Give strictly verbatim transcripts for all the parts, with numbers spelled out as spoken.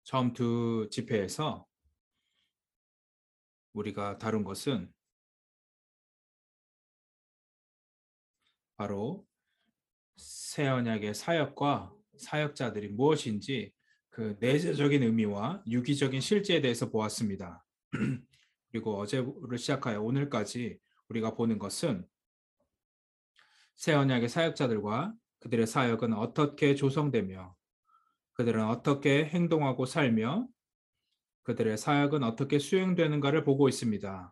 처음 두 집회에서 우리가 다룬 것은 바로 새 언약의 사역과 사역자들이 무엇인지 그 내재적인 의미와 유기적인 실제에 대해서 보았습니다. 그리고 어제를 시작하여 오늘까지 우리가 보는 것은 새 언약의 사역자들과 그들의 사역은 어떻게 조성되며 그들은 어떻게 행동하고 살며 그들의 사역은 어떻게 수행되는가를 보고 있습니다.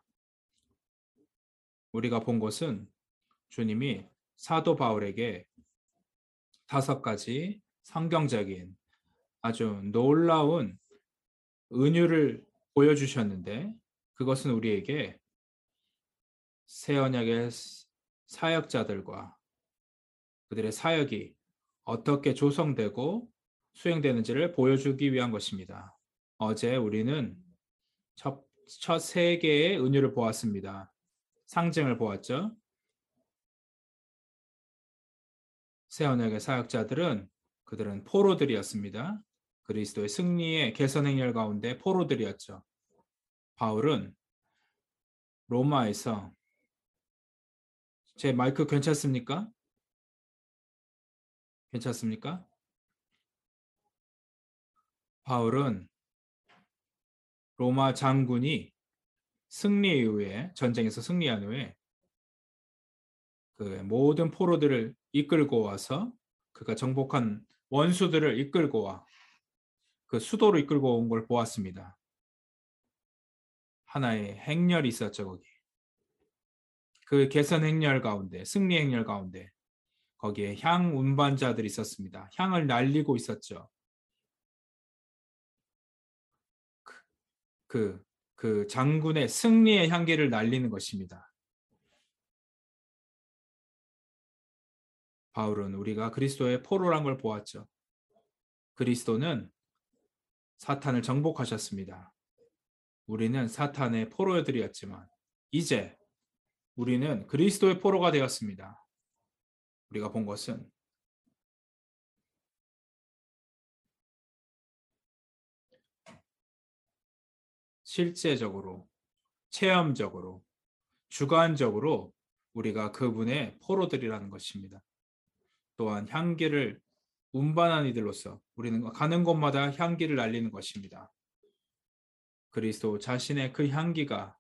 우리가 본 것은 주님이 사도 바울에게 다섯 가지 성경적인 아주 놀라운 은유를 보여주셨는데 그것은 우리에게 새 언약의 사역자들과 그들의 사역이 어떻게 조성되고 수행되는지를 보여주기 위한 것입니다. 어제 우리는 첫, 첫 세 개의 은유를 보았습니다. 상징을 보았죠. 새 언약의 사역자들은 그들은 포로들이었습니다. 그리스도의 승리의 개선 행렬 가운데 포로들이었죠. 바울은 로마에서 제 마이크 괜찮습니까? 괜찮습니까? 바울은 로마 장군이 승리 이후에 전쟁에서 승리한 후에 그 모든 포로들을 이끌고 와서 그가 정복한 원수들을 이끌고 와 그 수도로 이끌고 온 걸 보았습니다. 하나의 행렬이 있었죠, 거기. 그 개선 행렬 가운데, 승리 행렬 가운데 거기에 향 운반자들이 있었습니다. 향을 날리고 있었죠. 그, 그, 그 장군의 승리의 향기를 날리는 것입니다. 바울은 우리가 그리스도의 포로란 걸 보았죠. 그리스도는 사탄을 정복하셨습니다. 우리는 사탄의 포로들이었지만 이제 우리는 그리스도의 포로가 되었습니다. 우리가 본 것은 실제적으로, 체험적으로, 주관적으로 우리가 그분의 포로들이라는 것입니다. 또한 향기를 운반한 이들로서 우리는 가는 곳마다 향기를 날리는 것입니다. 그리스도 자신의 그 향기가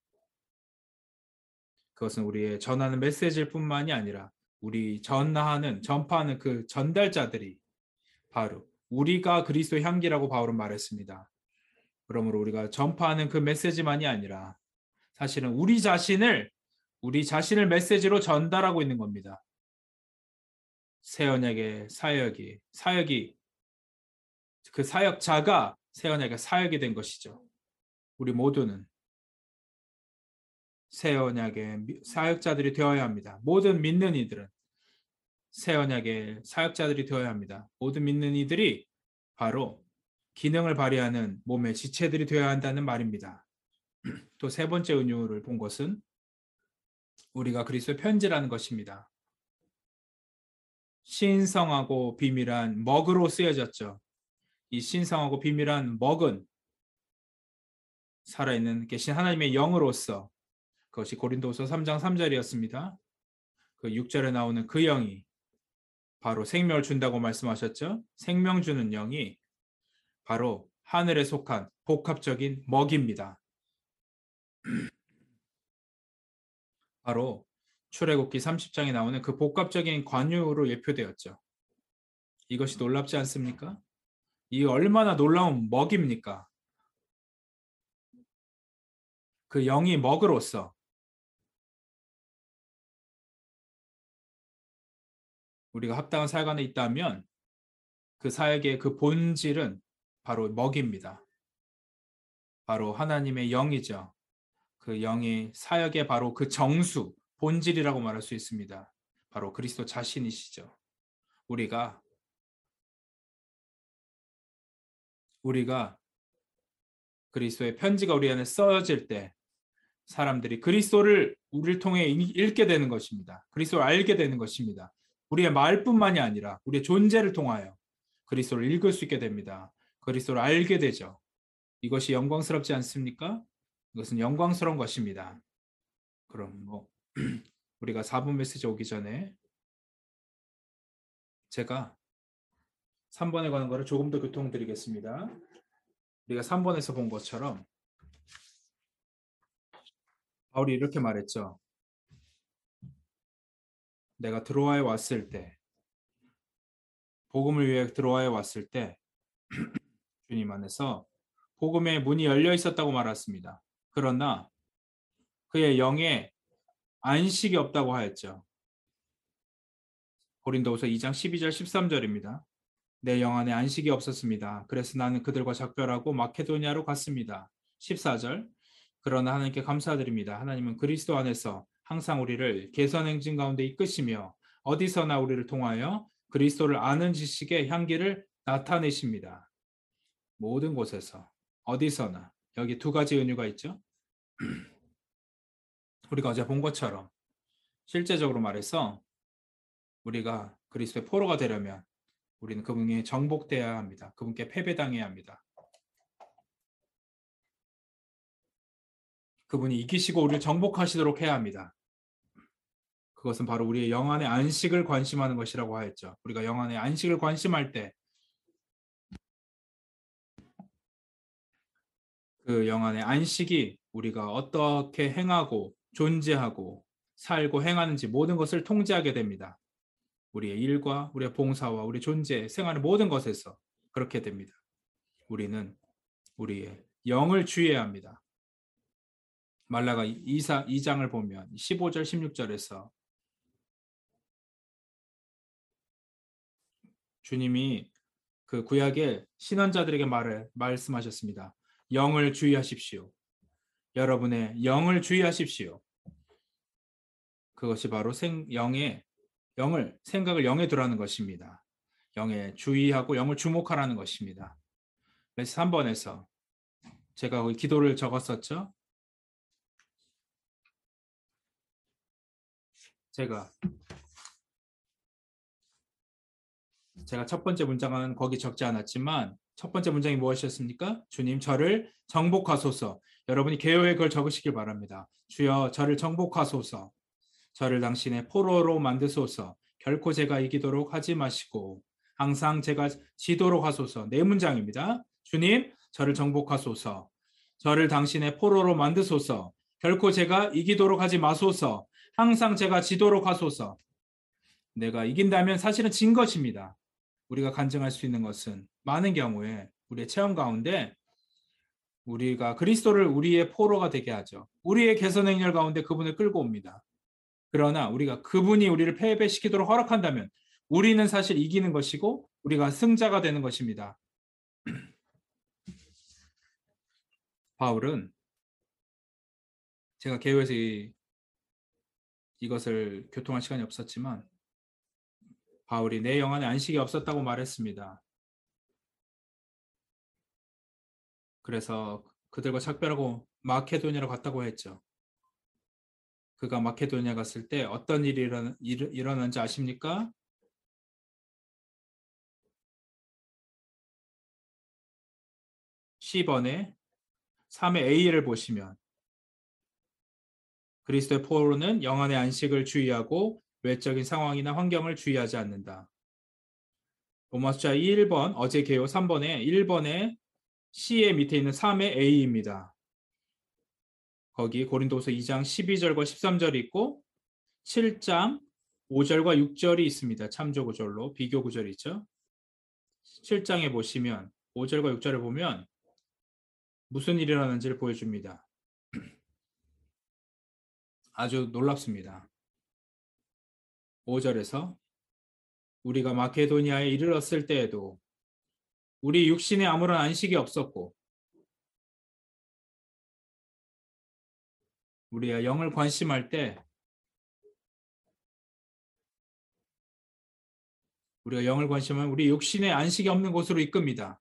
그것은 우리의 전하는 메시지일 뿐만이 아니라 우리 전하는, 전파하는 그 전달자들이 바로 우리가 그리스도의 향기라고 바울은 말했습니다. 그러므로 우리가 전파하는 그 메시지만이 아니라 사실은 우리 자신을 우리 자신을 메시지로 전달하고 있는 겁니다. 새 언약의 사역이 사역이 그 사역자가 새 언약의 사역이 된 것이죠. 우리 모두는 새 언약의 사역자들이 되어야 합니다. 모든 믿는 이들은 새 언약의 사역자들이 되어야 합니다. 모든 믿는 이들이 바로 기능을 발휘하는 몸의 지체들이 되어야 한다는 말입니다. 또 세 번째 은유를 본 것은 우리가 그리스도의 편지라는 것입니다. 신성하고 비밀한 먹으로 쓰여졌죠. 이 신성하고 비밀한 먹은 살아있는 계신 하나님의 영으로서 그것이 고린도서 삼 장 삼 절이었습니다. 그 육 절에 나오는 그 영이 바로 생명을 준다고 말씀하셨죠. 생명 주는 영이 바로 하늘에 속한 복합적인 먹입니다. 바로 출애굽기 삼십 장에 나오는 그 복합적인 관유로 예표되었죠. 이것이 놀랍지 않습니까? 이 얼마나 놀라운 먹입니까? 그 영이 먹으로서 우리가 합당한 사역 안에 있다면 그 사역의 그 본질은 바로 먹입니다. 바로 하나님의 영이죠. 그 영이 사역의 바로 그 정수, 본질이라고 말할 수 있습니다. 바로 그리스도 자신이시죠. 우리가 우리가 그리스도의 편지가 우리 안에 써질 때 사람들이 그리스도를 우리를 통해 읽게 되는 것입니다. 그리스도를 알게 되는 것입니다. 우리의 말뿐만이 아니라 우리의 존재를 통하여 그리스도를 읽을 수 있게 됩니다. 그리스도를 알게 되죠. 이것이 영광스럽지 않습니까? 이것은 영광스러운 것입니다. 그럼 뭐 우리가 사 번 메시지 오기 전에 제가 삼 번에 관한 거를 조금 더 교통드리겠습니다. 우리가 삼 번에서 본 것처럼 바울이 이렇게 말했죠. 내가 드로아에 왔을 때, 복음을 위해 드로아에 왔을 때 주님 안에서 복음의 문이 열려 있었다고 말했습니다. 그러나 그의 영에 안식이 없다고 하였죠. 고린도후서 이 장 십이 절 십삼 절입니다. 내 영 안에 안식이 없었습니다. 그래서 나는 그들과 작별하고 마케도니아로 갔습니다. 십사 절 그러나 하나님께 감사드립니다. 하나님은 그리스도 안에서 항상 우리를 개선 행진 가운데 이끄시며 어디서나 우리를 통하여 그리스도를 아는 지식의 향기를 나타내십니다. 모든 곳에서 어디서나. 여기 두 가지 은유가 있죠. 우리가 어제 본 것처럼 실제적으로 말해서 우리가 그리스도의 포로가 되려면 우리는 그분에 정복되어야 합니다. 그분께 패배당해야 합니다. 그분이 이기시고 우리를 정복하시도록 해야 합니다. 그것은 바로 우리의 영안의 안식을 관심하는 것이라고 하였죠. 우리가 영안의 안식을 관심할 때 그 영안의 안식이 우리가 어떻게 행하고 존재하고 살고 행하는지 모든 것을 통제하게 됩니다. 우리의 일과 우리의 봉사와 우리 존재, 생활의 모든 것에서 그렇게 됩니다. 우리는 우리의 영을 주의해야 합니다. 말라가 이 장을 보면 십오 절 십육 절에서 주님이 그 구약의 신원자들에게 말을 말씀하셨습니다. 영을 주의하십시오. 여러분의 영을 주의하십시오. 그것이 바로 생, 영의 영을 생각을 영에 두라는 것입니다. 영에 주의하고 영을 주목하라는 것입니다. 그래서 삼 번에서 제가 거기 기도를 적었었죠. 제가 제가 첫 번째 문장은 거기 적지 않았지만 첫 번째 문장이 무엇이었습니까? 주님 저를 정복하소서. 여러분이 개요에 그걸 적으시길 바랍니다. 주여 저를 정복하소서. 저를 당신의 포로로 만드소서. 결코 제가 이기도록 하지 마시고 항상 제가 지도록 하소서. 네 문장입니다. 주님 저를 정복하소서. 저를 당신의 포로로 만드소서. 결코 제가 이기도록 하지 마소서. 항상 제가 지도록 하소서. 내가 이긴다면 사실은 진 것입니다. 우리가 간증할 수 있는 것은 많은 경우에 우리의 체험 가운데 우리가 그리스도를 우리의 포로가 되게 하죠. 우리의 개선 행렬 가운데 그분을 끌고 옵니다. 그러나 우리가 그분이 우리를 패배시키도록 허락한다면 우리는 사실 이기는 것이고 우리가 승자가 되는 것입니다. 바울은 제가 개요에서 이, 이것을 교통할 시간이 없었지만 바울이 내 영 안에 안식이 없었다고 말했습니다. 그래서 그들과 작별하고 마케도니아로 갔다고 했죠. 그가 마케도니아 갔을 때 어떤 일이 일어나, 일, 일어난지 아십니까? 십 번에 삼의 A를 보시면 그리스도의 포로는 영안의 안식을 주의하고 외적인 상황이나 환경을 주의하지 않는다. 로마서 일 번 어제 개요 삼 번에 일 번에 C의 밑에 있는 삼의 A입니다. 거기 고린도서 이 장 십이 절과 십삼 절이 있고 칠 장 오 절과 육 절이 있습니다. 참조 구절로 비교 구절이 있죠. 칠 장에 보시면 오 절과 육 절을 보면 무슨 일이 일어나는지를 보여줍니다. 아주 놀랍습니다. 오 절에서 우리가 마케도니아에 이르렀을 때에도 우리 육신에 아무런 안식이 없었고 우리가 영을 관심할 때 우리가 영을 관심하면 우리 육신에 안식이 없는 곳으로 이끕니다.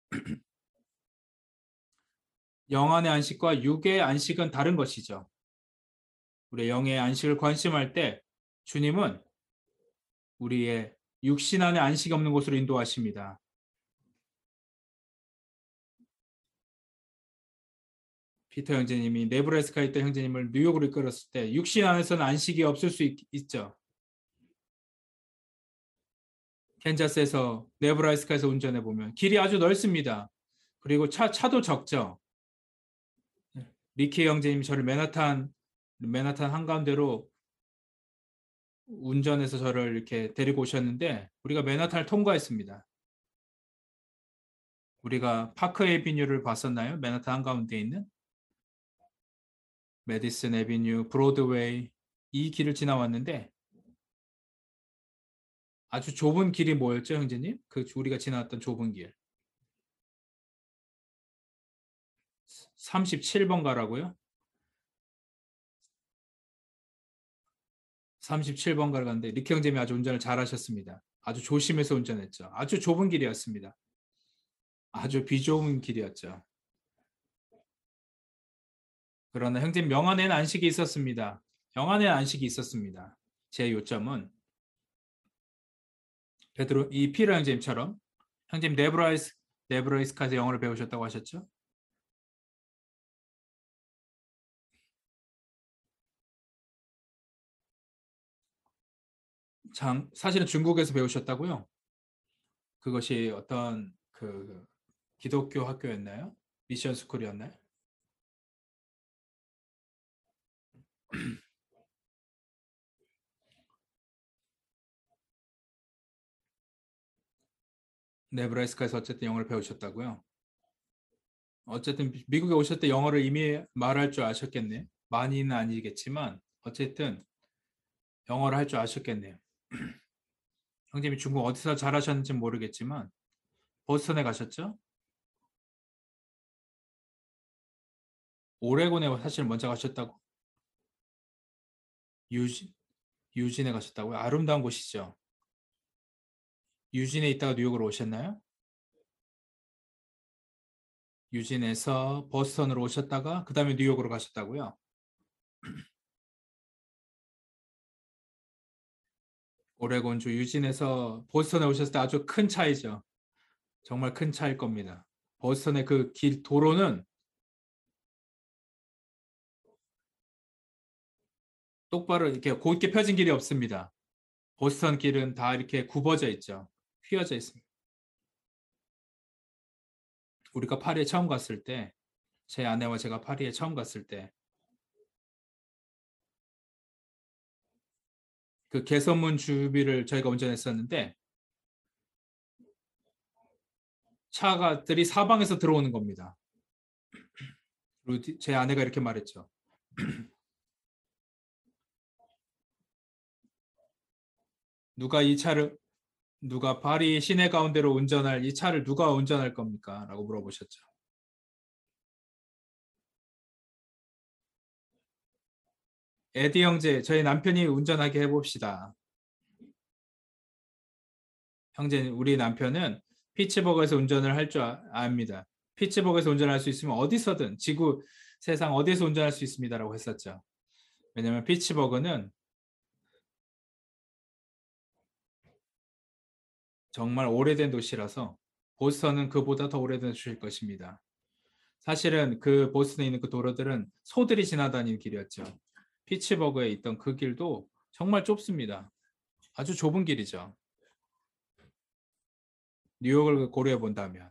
영안의 안식과 육의 안식은 다른 것이죠. 우리의 영의 안식을 관심할 때 주님은 우리의 육신 안에 안식이 없는 곳으로 인도하십니다. 피터 형제님이 네브라스카에 있던 형제님을 뉴욕으로 이끌었을 때 육신 안에서는 안식이 없을 수 있, 있죠. 캔자스에서 네브라스카에서 운전해 보면 길이 아주 넓습니다. 그리고 차 차도 적죠. 리키 형제님이 저를 맨하탄 맨하탄 한가운데로 운전해서 저를 이렇게 데리고 오셨는데 우리가 맨하탄을 통과했습니다. 우리가 파크 에비뉴를 봤었나요? 맨하탄 한가운데 있는 메디슨 에비뉴, 브로드웨이 이 길을 지나왔는데 아주 좁은 길이 뭐였죠, 형제님? 그 우리가 지나왔던 좁은 길. 삼십칠 번 가라고요? 삼십칠 번 가를 갔는데 리키 형제님이 아주 운전을 잘하셨습니다. 아주 조심해서 운전했죠. 아주 좁은 길이었습니다. 아주 비좁은 길이었죠. 그러나 형제님 영안에는 안식이 있었습니다. 영안에는 안식이 있었습니다. 제 요점은 베드로 이 피라 형제님처럼 형제님 네브라이스 네브라이스카에서 영어를 배우셨다고 하셨죠? 장, 사실은 중국에서 배우셨다고요? 그것이 어떤 그 기독교 학교였나요? 미션 스쿨이었나요? 네브라스카에서 어쨌든 영어를 배우셨다고요? 어쨌든 미국에 오실 때 영어를 이미 말할 줄 아셨겠네요. 많이는 아니겠지만 어쨌든 영어를 할 줄 아셨겠네요. 형님이 중국 어디서 잘하셨는지 모르겠지만 보스턴에 가셨죠? 오레곤에 사실 먼저 가셨다고. 유진, 유진에 가셨다고요? 아름다운 곳이죠. 유진에 있다가 뉴욕으로 오셨나요? 유진에서 보스턴으로 오셨다가 그 다음에 뉴욕으로 가셨다고요? 오레곤주 유진에서 보스턴에 오셨을 때 아주 큰 차이죠. 정말 큰 차일 겁니다. 보스턴의 그 길 도로는 똑바로 이렇게 곧게 펴진 길이 없습니다. 보스턴 길은 다 이렇게 굽어져 있죠. 휘어져 있습니다. 우리가 파리에 처음 갔을 때, 제 아내와 제가 파리에 처음 갔을 때, 그 개선문 주비를 저희가 운전했었는데, 차가들이 사방에서 들어오는 겁니다. 그리고 제 아내가 이렇게 말했죠. 누가 이 차를, 누가 파리 시내 가운데로 운전할 이 차를 누가 운전할 겁니까? 라고 물어보셨죠. 에디 형제, 저희 남편이 운전하게 해봅시다. 형제, 우리 남편은 피츠버그에서 운전을 할 줄 압니다. 피츠버그에서 운전할 수 있으면 어디서든 지구 세상 어디에서 운전할 수 있습니다라고 했었죠. 왜냐하면 피츠버그는 정말 오래된 도시라서 보스턴은 그보다 더 오래된 도시일 것입니다. 사실은 그 보스턴에 있는 그 도로들은 소들이 지나다니는 길이었죠. 피츠버그에 있던 그 길도 정말 좁습니다. 아주 좁은 길이죠. 뉴욕을 고려해 본다면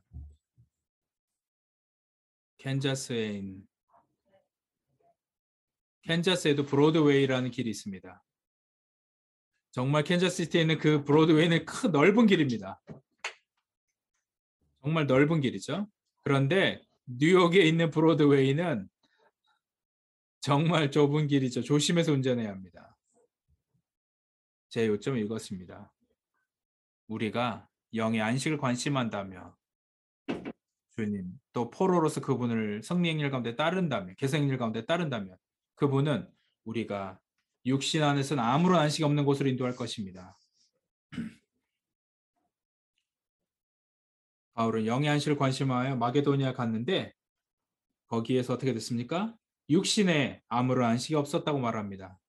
캔자스에 있는 캔자스에도 브로드웨이라는 길이 있습니다. 정말 캔자스시티에 있는 그 브로드웨이는 큰 넓은 길입니다. 정말 넓은 길이죠. 그런데 뉴욕에 있는 브로드웨이는 정말 좁은 길이죠. 조심해서 운전해야 합니다. 제 요점은 이것입니다. 우리가 영의 안식을 관심한다며 주님 또 포로로서 그분을 성령일 가운데 따른다면 개성일 가운데 따른다면 그분은 우리가 육신 안에서는 아무런 안식이 없는 곳으로 인도할 것입니다. 바울은 영의 안식을 관심하여 마게도니아 갔는데 거기에서 어떻게 됐습니까? 육신에 아무런 안식이 없었다고 말합니다.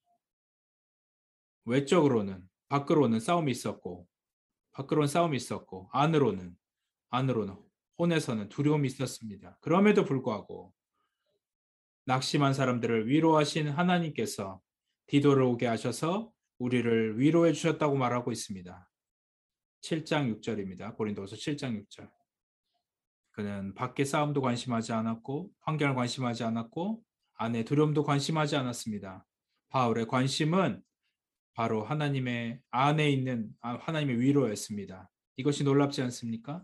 외적으로는 밖으로는 싸움이 있었고 밖으로는 싸움이 있었고 안으로는 안으로는 혼에서는 두려움이 있었습니다. 그럼에도 불구하고 낙심한 사람들을 위로하신 하나님께서 디도를 오게 하셔서 우리를 위로해 주셨다고 말하고 있습니다. 칠 장 육 절입니다. 고린도서 칠 장 육 절. 그는 밖의 싸움도 관심하지 않았고 환경을 관심하지 않았고 안의 두려움도 관심하지 않았습니다. 바울의 관심은 바로 하나님의 안에 있는 하나님의 위로였습니다. 이것이 놀랍지 않습니까?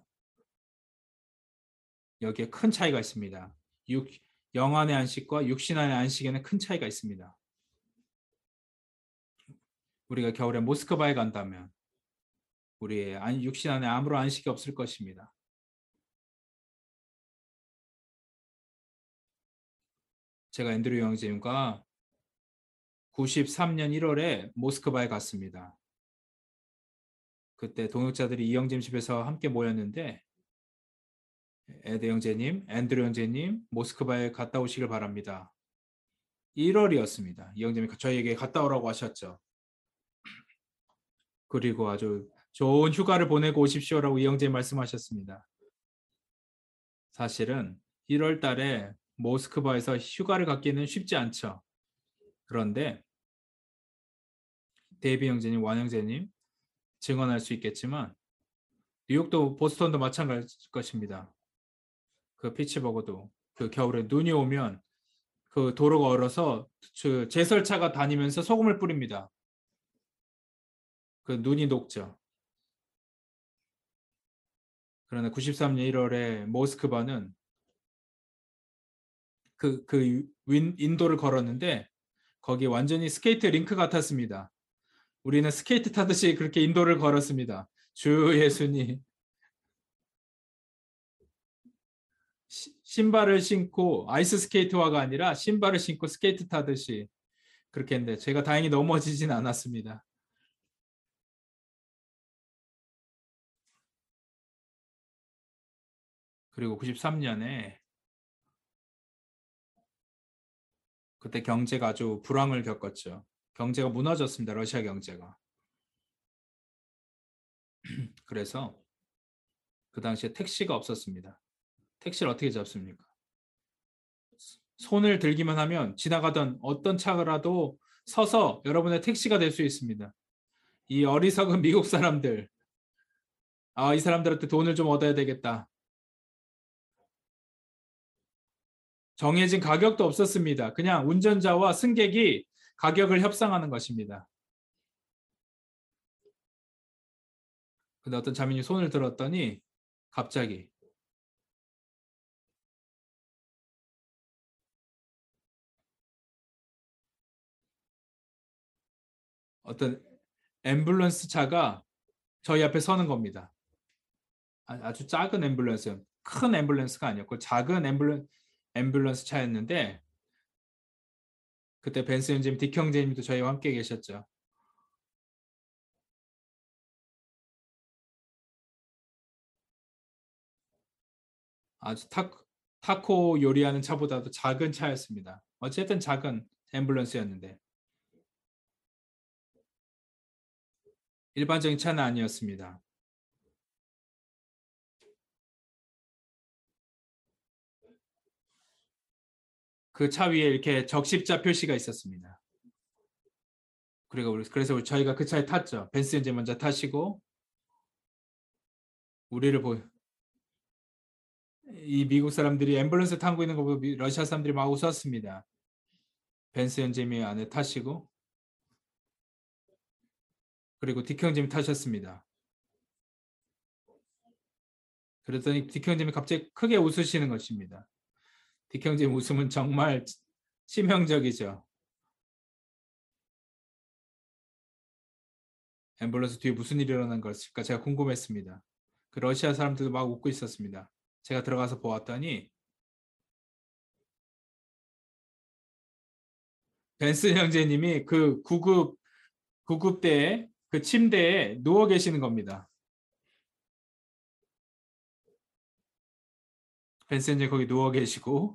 여기에 큰 차이가 있습니다. 육, 영 안의 안식과 육신 안의 안식에는 큰 차이가 있습니다. 우리가 겨울에 모스크바에 간다면 우리의 육신 안에 아무런 안식이 없을 것입니다. 제가 앤드류 형제님과 구십삼 년 일월에 모스크바에 갔습니다. 그때 동역자들이 이 형제님 집에서 함께 모였는데 에드 형제님, 앤드류 형제님 모스크바에 갔다 오시길 바랍니다. 일월이었습니다. 이 형제님이 저희에게 갔다 오라고 하셨죠. 그리고 아주 좋은 휴가를 보내고 오십시오라고 이 형제님 말씀하셨습니다. 사실은 일월 달에 모스크바에서 휴가를 갖기는 쉽지 않죠. 그런데 데이비 형제님, 완 형제님 증언할 수 있겠지만 뉴욕도 보스턴도 마찬가지일 것입니다. 그 피츠버그도 그 겨울에 눈이 오면 그 도로가 얼어서 그 제설차가 다니면서 소금을 뿌립니다. 그 눈이 녹죠. 그러나 구십삼 년 일월에 모스크바는 그, 그 윈, 인도를 걸었는데 거기 완전히 스케이트 링크 같았습니다. 우리는 스케이트 타듯이 그렇게 인도를 걸었습니다. 주 예수님. 시, 신발을 신고 아이스 스케이트화가 아니라 신발을 신고 스케이트 타듯이 그렇게 했는데 제가 다행히 넘어지진 않았습니다. 그리고 구십삼 년에 그때 경제가 아주 불황을 겪었죠. 경제가 무너졌습니다. 러시아 경제가. 그래서 그 당시에 택시가 없었습니다. 택시를 어떻게 잡습니까? 손을 들기만 하면 지나가던 어떤 차라도 서서 여러분의 택시가 될 수 있습니다. 이 어리석은 미국 사람들, 아, 이 사람들한테 돈을 좀 얻어야 되겠다. 정해진 가격도 없었습니다. 그냥 운전자와 승객이 가격을 협상하는 것입니다. 근데 어떤 자민이 손을 들었더니 갑자기 어떤 앰뷸런스 차가 저희 앞에 서는 겁니다. 아주 작은 앰뷸런스, 큰 앰뷸런스가 아니었고 작은 앰뷸런, 앰뷸런스 차였는데 그때 벤스 형제님, 딕 형제님도 저희와 함께 계셨죠. 아주 타, 타코 요리하는 차보다도 작은 차였습니다. 어쨌든 작은 앰뷸런스였는데 일반적인 차는 아니었습니다. 그 차 위에 이렇게 적십자 표시가 있었습니다. 그리고 우리, 그래서 저희가 그 차에 탔죠. 벤스 형제 먼저 타시고 우리를 보, 이 미국 사람들이 앰뷸런스 타고 있는 거 보고 러시아 사람들이 막 웃었습니다. 벤스 형제님이 안에 타시고 그리고 딕 형제님 타셨습니다. 그랬더니 딕 형제님이 갑자기 크게 웃으시는 것입니다. 딕 형제님 웃음은 정말 치명적이죠. 앰뷸런스 뒤에 무슨 일이 일어난 것일까 제가 궁금했습니다. 그 러시아 사람들도 막 웃고 있었습니다. 제가 들어가서 보았더니 벤슨 형제님이 그 구급 구급대에 그 침대에 누워 계시는 겁니다. 벤슨 형제 거기 누워 계시고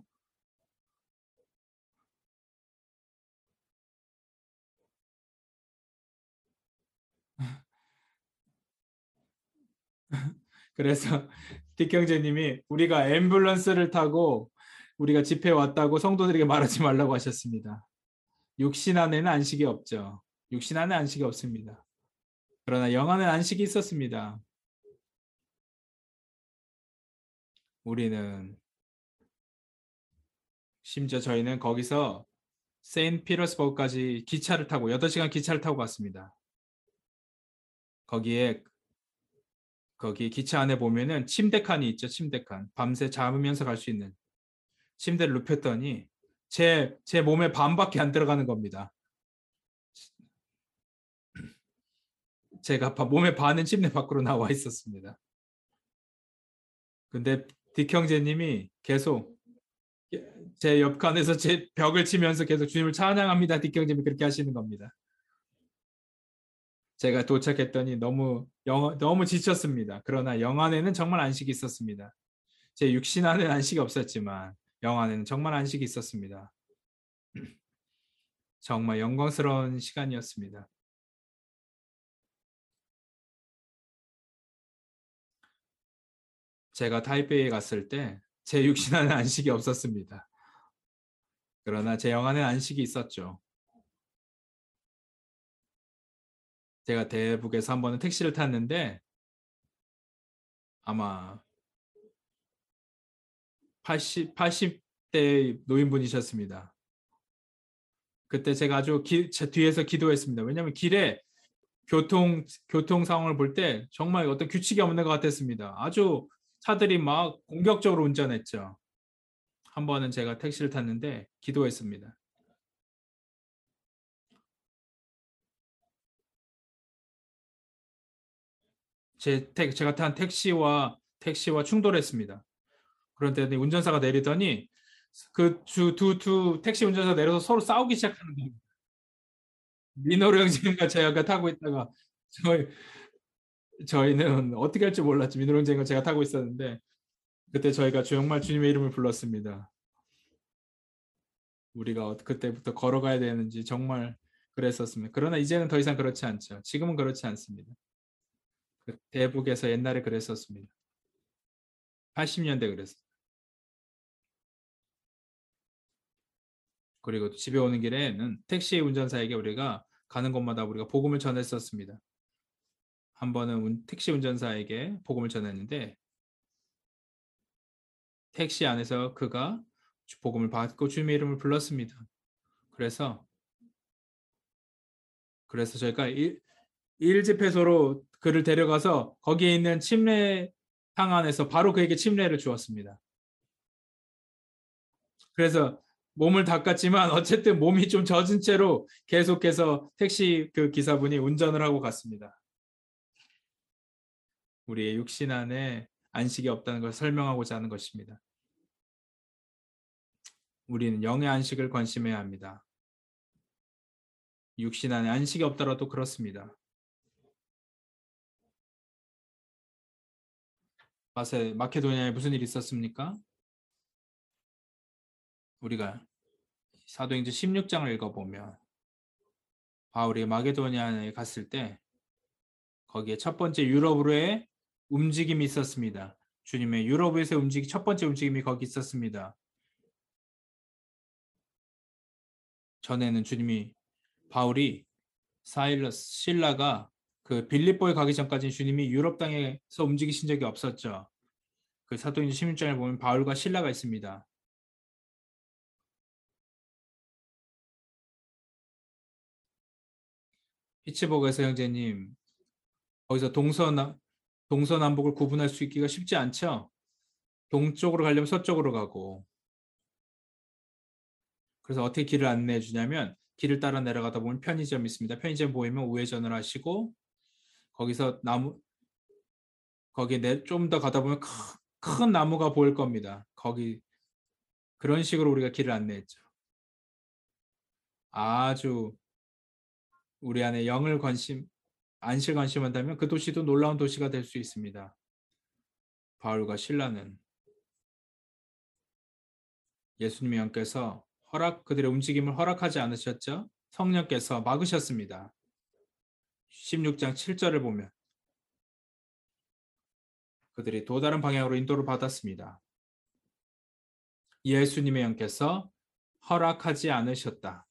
그래서 딕 형제님이 우리가 앰뷸런스를 타고 우리가 집회에 왔다고 성도들에게 말하지 말라고 하셨습니다. 육신 안에는 안식이 없죠. 육신 안에 안식이 없습니다. 그러나 영 안에 안식이 있었습니다. 우리는 심지어 저희는 거기서 세인트 피터스버그까지 기차를 타고 여덟 시간 기차를 타고 갔습니다. 거기에 거기 기차 안에 보면은 침대 칸이 있죠. 침대 칸. 밤새 잠으면서 갈 수 있는 침대를 눕혔더니 제, 제 몸에 반밖에 안 들어가는 겁니다. 제가 몸의 반은 침대 밖으로 나와 있었습니다. 근데 딕 형제님이 계속 제 옆칸에서 제 벽을 치면서 계속 주님을 찬양합니다. 딕 형제님이 그렇게 하시는 겁니다. 제가 도착했더니 너무 영, 너무 지쳤습니다. 그러나 영 안에는 정말 안식이 있었습니다. 제 육신 안에는 안식이 없었지만 영 안에는 정말 안식이 있었습니다. 정말 영광스러운 시간이었습니다. 제가 타이베이에 갔을 때 제 육신 안에 안식이 없었습니다. 그러나 제 영 안에 안식이 있었죠. 제가 대북에서 한 번은 택시를 탔는데 아마 팔십, 팔십 대 노인분이셨습니다. 그때 제가 아주 기, 제 뒤에서 기도했습니다. 왜냐하면 길에 교통, 교통 상황을 볼 때 정말 어떤 규칙이 없는 것 같았습니다. 아주 차들이 막 공격적으로 운전했죠. 한 번은 제가 택시를 탔는데 기도했습니다. 제 택, 제가 탄 택시와 택시와 충돌했습니다. 그런데 운전사가 내리더니 그 두 두 두 택시 운전사 내려서 서로 싸우기 시작하는 겁니다. 민호루 형제님과 제가 타고 있다가 저희 저희는 어떻게 할지 몰랐죠. 민호루 형제님과 제가 타고 있었는데 그때 저희가 정말 주님의 이름을 불렀습니다. 우리가 그때부터 걸어가야 되는지 정말 그랬었습니다. 그러나 이제는 더 이상 그렇지 않죠. 지금은 그렇지 않습니다. 그 대북에서 옛날에 그랬었습니다. 팔십 년대 그랬어요. 그리고 집에 오는 길에는 택시 운전사에게 우리가 가는 곳마다 우리가 복음을 전했었습니다. 한 번은 택시 운전사에게 복음을 전했는데 택시 안에서 그가 복음을 받고 주님의 이름을 불렀습니다. 그래서 그래서 저희가 일, 일집회소로 그를 데려가서 거기에 있는 침례탕 안에서 바로 그에게 침례를 주었습니다. 그래서 몸을 닦았지만 어쨌든 몸이 좀 젖은 채로 계속해서 택시 그 기사분이 운전을 하고 갔습니다. 우리의 육신 안에 안식이 없다는 것을 설명하고자 하는 것입니다. 우리는 영의 안식을 관심해야 합니다. 육신 안에 안식이 없더라도 그렇습니다. 마세, 마케도니아에 무슨 일이 있었습니까? 우리가 사도행전 십육 장을 읽어보면 바울이 마게도니아에 갔을 때 거기에 첫 번째 유럽으로의 움직임이 있었습니다. 주님의 유럽에서 움직이 첫 번째 움직임이 거기 있었습니다. 전에는 주님이 바울이 사일러스 실라가 그 빌립보에 가기 전까지 주님이 유럽 땅에서 움직이신 적이 없었죠. 그 사도행전 십육 장을 보면 바울과 실라가 있습니다. 피츠버그에서 형제님 거기서 동서남 동서남북을 구분할 수 있기가 쉽지 않죠. 동쪽으로 가려면 서쪽으로 가고 그래서 어떻게 길을 안내해 주냐면 길을 따라 내려가다 보면 편의점이 있습니다. 편의점 보이면 우회전을 하시고 거기서 나무 거기에 좀 더 가다 보면 큰, 큰 나무가 보일 겁니다. 거기 그런 식으로 우리가 길을 안내했죠. 아주 우리 안에 영을 관심 안실 관심한다면 그 도시도 놀라운 도시가 될 수 있습니다. 바울과 신라는 예수님의 영께서 허락 그들의 움직임을 허락하지 않으셨죠. 성령께서 막으셨습니다. 십육 장 칠 절을 보면 그들이 또 다른 방향으로 인도를 받았습니다. 예수님의 영께서 허락하지 않으셨다.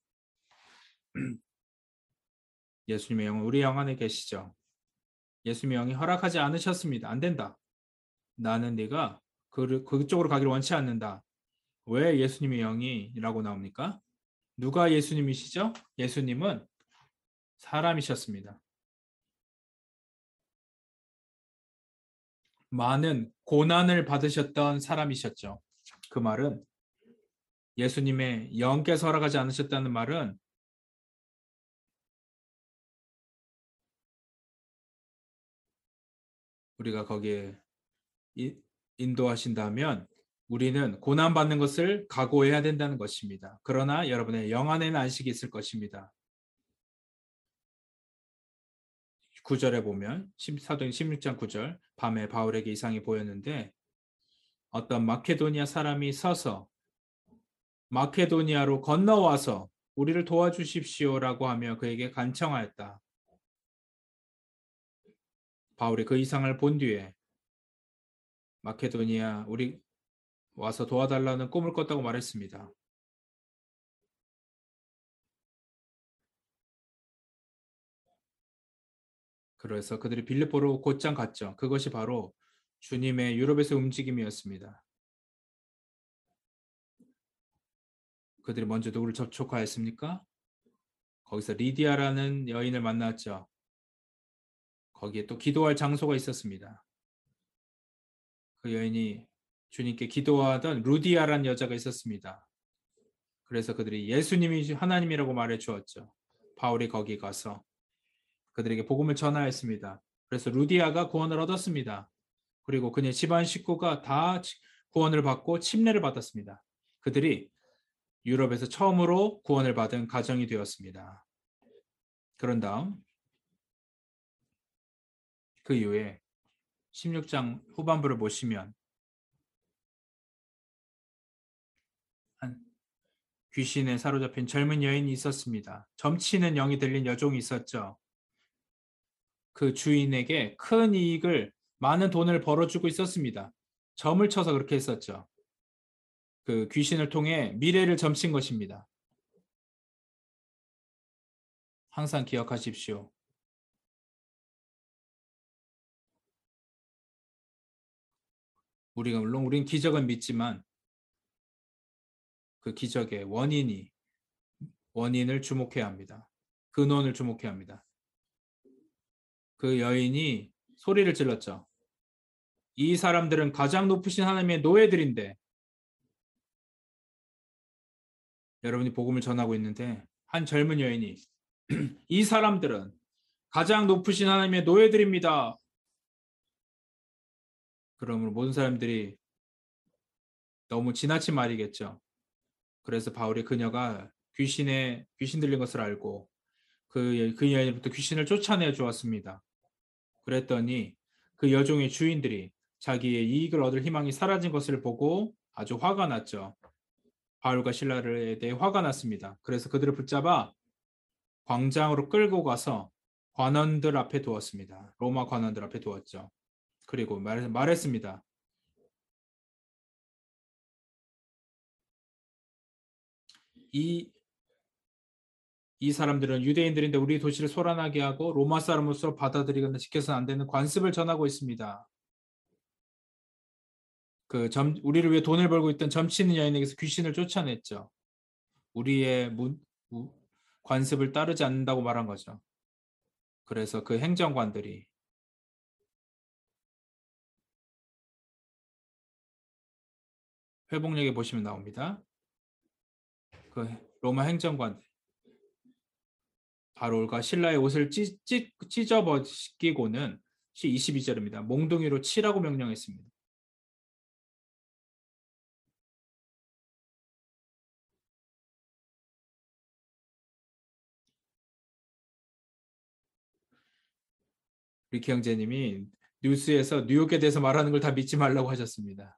예수님의 영은 우리 영 안에 계시죠. 예수님의 영이 허락하지 않으셨습니다. 안 된다. 나는 네가 그, 그쪽으로 가기를 원치 않는다. 왜 예수님의 영이라고 나옵니까? 누가 예수님이시죠? 예수님은 사람이셨습니다. 많은 고난을 받으셨던 사람이셨죠. 그 말은 예수님의 영께서 허락하지 않으셨다는 말은 우리가 거기에 인도하신다면 우리는 고난받는 것을 각오해야 된다는 것입니다. 그러나 여러분의 영 안에는 안식이 있을 것입니다. 구 절에 보면 사도행 십육 장 구 절 밤에 바울에게 이상이 보였는데 어떤 마케도니아 사람이 서서 마케도니아로 건너와서 우리를 도와주십시오라고 하며 그에게 간청하였다. 바울이 그 이상을 본 뒤에 마케도니아 우리 와서 도와달라는 꿈을 꿨다고 말했습니다. 그래서 그들이 빌립보로 곧장 갔죠. 그것이 바로 주님의 유럽에서 움직임이었습니다. 그들이 먼저 누구를 접촉하였습니까? 거기서 리디아라는 여인을 만났죠. 거기에 또 기도할 장소가 있었습니다. 그 여인이 주님께 기도하던 루디아라는 여자가 있었습니다. 그래서 그들이 예수님이 하나님이라고 말해 주었죠. 바울이 거기 가서 그들에게 복음을 전하였습니다. 그래서 루디아가 구원을 얻었습니다. 그리고 그녀의 집안 식구가 다 구원을 받고 침례를 받았습니다. 그들이 유럽에서 처음으로 구원을 받은 가정이 되었습니다. 그런 다음 그 이후에 십육 장 후반부를 보시면 한 귀신에 사로잡힌 젊은 여인이 있었습니다. 점치는 영이 들린 여종이 있었죠. 그 주인에게 큰 이익을 많은 돈을 벌어주고 있었습니다. 점을 쳐서 그렇게 했었죠. 그 귀신을 통해 미래를 점친 것입니다. 항상 기억하십시오. 우리가 물론 우린 기적은 믿지만 그 기적의 원인이 원인을 주목해야 합니다. 근원을 주목해야 합니다. 그 여인이 소리를 질렀죠. 이 사람들은 가장 높으신 하나님의 노예들인데 여러분이 복음을 전하고 있는데 한 젊은 여인이 이 사람들은 가장 높으신 하나님의 노예들입니다. 그러므로 모든 사람들이 너무 지나친 말이겠죠. 그래서 바울이 그녀가 귀신에 귀신 들린 것을 알고 그, 그 여인으로부터 귀신을 쫓아내 주었습니다. 그랬더니 그 여종의 주인들이 자기의 이익을 얻을 희망이 사라진 것을 보고 아주 화가 났죠. 바울과 실라에 대해 화가 났습니다. 그래서 그들을 붙잡아 광장으로 끌고 가서 관원들 앞에 두었습니다. 로마 관원들 앞에 두었죠. 그리고 말, 말했습니다. 이, 이 사람들은 유대인들인데 우리 도시를 소란하게 하고 로마 사람으로서 받아들이거나 지켜서는 안 되는 관습을 전하고 있습니다. 그 점, 우리를 위해 돈을 벌고 있던 점치는 여인에게서 귀신을 쫓아냈죠. 우리의 문, 우, 관습을 따르지 않는다고 말한 거죠. 그래서 그 행정관들이 회복력에 보시면 나옵니다. 그 로마 행정관 바울과 신라의 옷을 찢, 찢, 찢어 벗기고는 이십이 절입니다. 몽둥이로 치라고 명령했습니다. 리키 형제님이 뉴스에서 뉴욕에 대해서 말하는 걸 다 믿지 말라고 하셨습니다.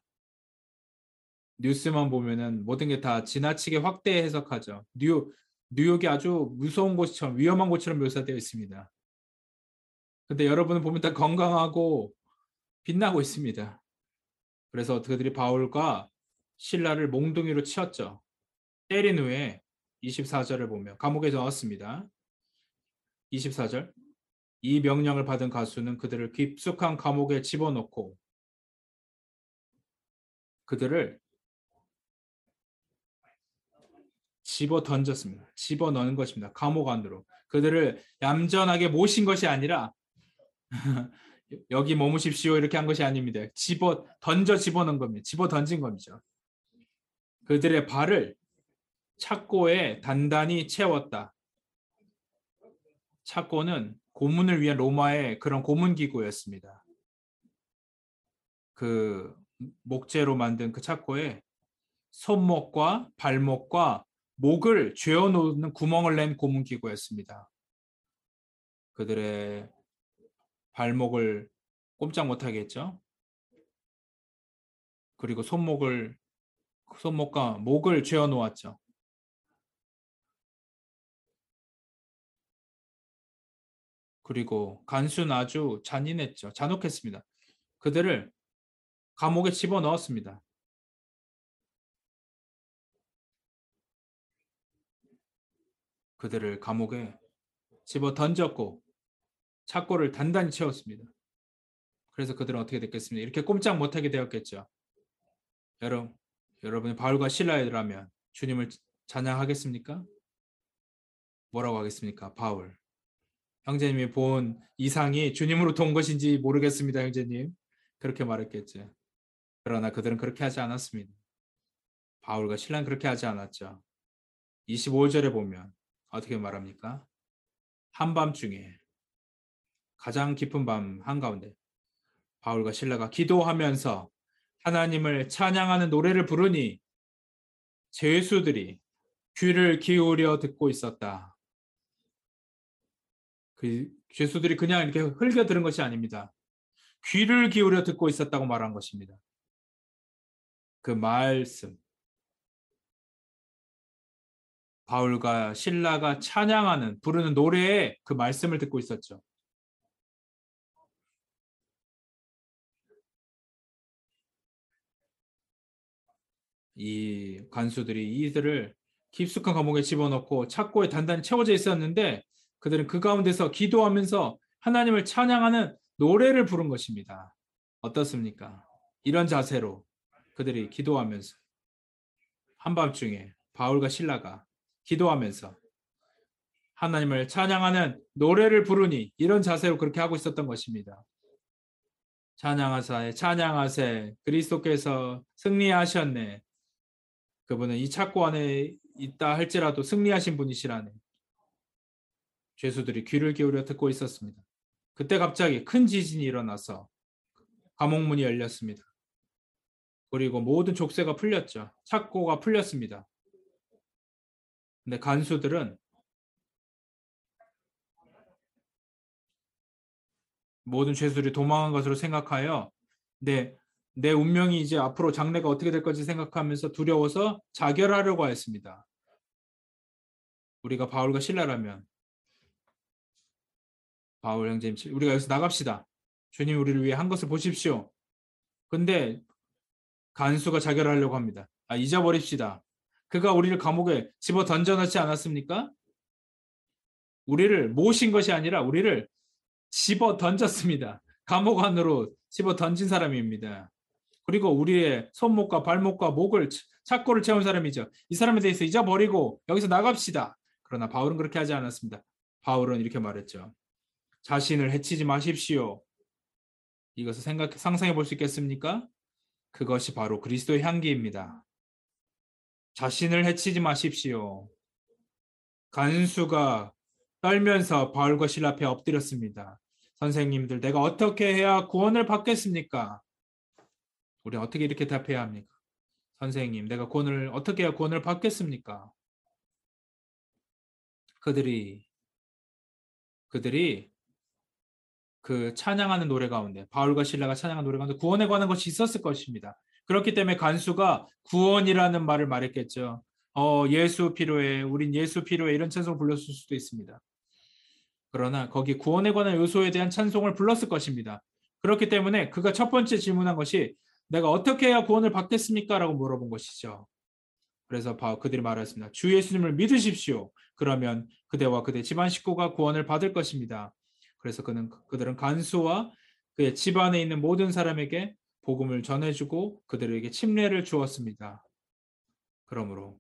뉴스만 보면은 모든 게 다 지나치게 확대 해석하죠. 뉴욕, 뉴욕이 아주 무서운 곳처럼 위험한 곳처럼 묘사되어 있습니다. 근데 여러분은 보면 다 건강하고 빛나고 있습니다. 그래서 그들이 바울과 신라를 몽둥이로 치었죠. 때린 후에 이십사 절을 보면 감옥에 넣었습니다. 이십사 절. 이 명령을 받은 가수는 그들을 깊숙한 감옥에 집어넣고 그들을 집어 던졌습니다. 집어 넣는 것입니다. 감옥 안으로. 그들을 얌전하게 모신 것이 아니라 여기 머무십시오 이렇게 한 것이 아닙니다. 집어 던져 집어넣은 겁니다. 집어 던진 겁니다. 그들의 발을 착고에 단단히 채웠다. 착고는 고문을 위한 로마의 그런 고문 기구였습니다. 그 목재로 만든 그 착고에 손목과 발목과 목을 죄어 놓는 구멍을 낸 고문 기구였습니다. 그들의 발목을 꼼짝 못하게 했죠. 그리고 손목을 손목과 목을 죄어 놓았죠. 그리고 간수는 아주 잔인했죠. 잔혹했습니다. 그들을 감옥에 집어넣었습니다. 그들을 감옥에 집어 던졌고 착고를 단단히 채웠습니다. 그래서 그들은 어떻게 됐겠습니까? 이렇게 꼼짝 못하게 되었겠죠. 여러분, 여러분이 바울과 실라라면 주님을 찬양하겠습니까? 뭐라고 하겠습니까? 바울. 형제님이 본 이상이 주님으로부터 온 것인지 모르겠습니다, 형제님. 그렇게 말했겠죠. 그러나 그들은 그렇게 하지 않았습니다. 바울과 신라는 그렇게 하지 않았죠. 이십오 절에 보면 어떻게 말합니까? 한밤중에 가장 깊은 밤 한가운데 바울과 신라가 기도하면서 하나님을 찬양하는 노래를 부르니 죄수들이 귀를 기울여 듣고 있었다. 그 죄수들이 그냥 이렇게 흘겨 들은 것이 아닙니다. 귀를 기울여 듣고 있었다고 말한 것입니다. 그 말씀, 바울과 신라가 찬양하는 부르는 노래에 그 말씀을 듣고 있었죠. 이 간수들이 이들을 깊숙한 감옥에 집어넣고 착고에 단단히 채워져 있었는데 그들은 그 가운데서 기도하면서 하나님을 찬양하는 노래를 부른 것입니다. 어떻습니까? 이런 자세로 그들이 기도하면서 한밤중에 바울과 신라가 기도하면서 하나님을 찬양하는 노래를 부르니 이런 자세로 그렇게 하고 있었던 것입니다. 찬양하사에 찬양하세 그리스도께서 승리하셨네. 그분은 이 착고 안에 있다 할지라도 승리하신 분이시라네. 죄수들이 귀를 기울여 듣고 있었습니다. 그때 갑자기 큰 지진이 일어나서 감옥문이 열렸습니다. 그리고 모든 족쇄가 풀렸죠. 착고가 풀렸습니다. 근데 간수들은 모든 죄수들이 도망한 것으로 생각하여 내, 내 운명이 이제 앞으로 장래가 어떻게 될 건지 생각하면서 두려워서 자결하려고 했습니다. 우리가 바울과 신라라면 바울 형제님, 우리가 여기서 나갑시다. 주님 우리를 위해 한 것을 보십시오. 근데 간수가 자결하려고 합니다. 아, 잊어버립시다. 그가 우리를 감옥에 집어 던져넣지 않았습니까? 우리를 모신 것이 아니라 우리를 집어 던졌습니다. 감옥 안으로 집어 던진 사람입니다. 그리고 우리의 손목과 발목과 목을 착고를 채운 사람이죠. 이 사람에 대해서 잊어버리고 여기서 나갑시다. 그러나 바울은 그렇게 하지 않았습니다. 바울은 이렇게 말했죠. 자신을 해치지 마십시오. 이것을 생각, 상상해 볼 수 있겠습니까? 그것이 바로 그리스도의 향기입니다. 자신을 해치지 마십시오. 간수가 떨면서 바울과 실라 앞에 엎드렸습니다. 선생님들, 내가 어떻게 해야 구원을 받겠습니까? 우리 어떻게 이렇게 답해야 합니까? 선생님, 내가 구원을 어떻게 해야 구원을 받겠습니까? 그들이 그들이 그 찬양하는 노래 가운데 바울과 실라가 찬양하는 노래 가운데 구원에 관한 것이 있었을 것입니다. 그렇기 때문에 간수가 구원이라는 말을 말했겠죠. 어, 예수 필요해. 우린 예수 필요해. 이런 찬송을 불렀을 수도 있습니다. 그러나 거기 구원에 관한 요소에 대한 찬송을 불렀을 것입니다. 그렇기 때문에 그가 첫 번째 질문한 것이 내가 어떻게 해야 구원을 받겠습니까? 라고 물어본 것이죠. 그래서 그들이 말했습니다. 주 예수님을 믿으십시오. 그러면 그대와 그대 집안 식구가 구원을 받을 것입니다. 그래서 그는 그들은 간수와 그의 집안에 있는 모든 사람에게 복음을 전해주고 그들에게 침례를 주었습니다. 그러므로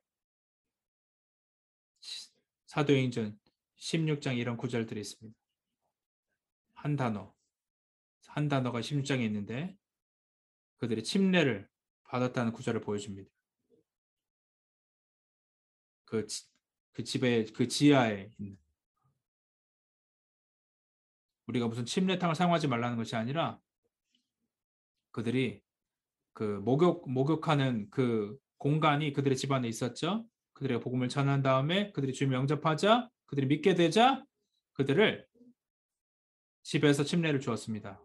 사도행전 십육 장 이런 구절들이 있습니다. 한 단어, 한 단어가 십육 장에 있는데 그들이 침례를 받았다는 구절을 보여줍니다. 그, 그 집에, 그 지하에 있는. 우리가 무슨 침례탕을 사용하지 말라는 것이 아니라 그들이 그 목욕, 목욕하는 그 공간이 그들의 집안에 있었죠. 그들의 복음을 전한 다음에 그들이 주님을 영접하자, 그들이 믿게 되자 그들을 집에서 침례를 주었습니다.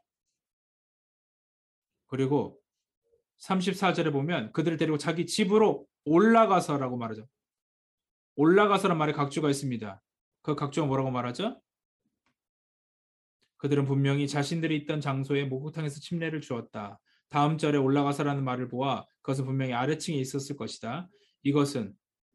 그리고 삼십사 절에 보면 그들을 데리고 자기 집으로 올라가서라고 말하죠. 올라가서란 말에 각주가 있습니다. 그 각주가 뭐라고 말하죠? 그들은 분명히 자신들이 있던 장소에 목욕탕에서 침례를 주었다. 다음 절에 올라가서라는 말을 보아 그것은 분명히 아래층에 있었을 것이다. 이것은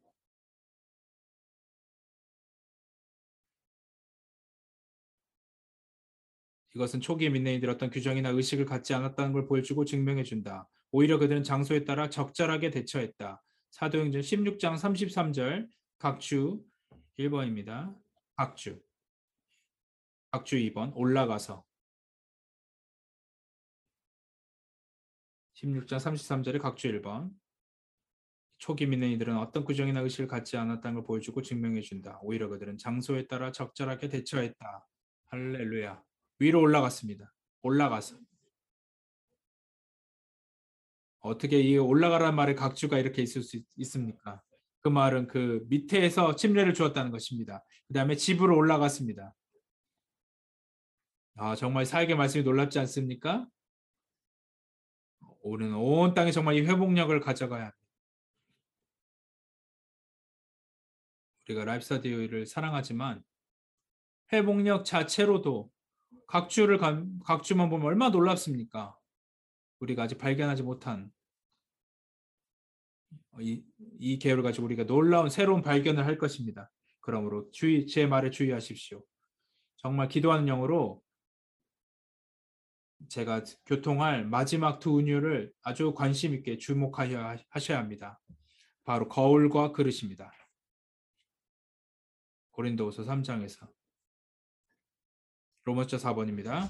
이것은 초기에 믿는 이들이 어떤 규정이나 의식을 갖지 않았다는 걸 보여주고 증명해준다. 오히려 그들은 장소에 따라 적절하게 대처했다. 사도행전 십육 장 삼십삼 절 각주 일 번입니다. 각주. 각주 이 번 올라가서 십육 장 삼십삼 절에 각주 일 번 초기 믿는 이들은 어떤 규정이나 의식을 갖지 않았다는 걸 보여주고 증명해준다. 오히려 그들은 장소에 따라 적절하게 대처했다. 할렐루야. 위로 올라갔습니다. 올라가서. 어떻게 이 올라가라는 말에 각주가 이렇게 있을 수 있, 있습니까? 그 말은 그 밑에서 침례를 주었다는 것입니다. 그 다음에 집으로 올라갔습니다. 아, 정말 사역의 말씀이 놀랍지 않습니까? 우리는 온 땅에 정말 이 회복력을 가져가야 합니다. 우리가 라이프스타디오를 사랑하지만 회복력 자체로도 각주를 각주만 보면 얼마나 놀랍습니까? 우리가 아직 발견하지 못한 이, 이 계열을 가지고 우리가 놀라운 새로운 발견을 할 것입니다. 그러므로 주의, 제 말에 주의하십시오. 정말 기도하는 영으로 제가 교통할 마지막 두 은유를 아주 관심 있게 주목하셔야 하셔야 합니다. 바로 거울과 그릇입니다. 고린도후서 삼 장에서 로마서 사 번입니다.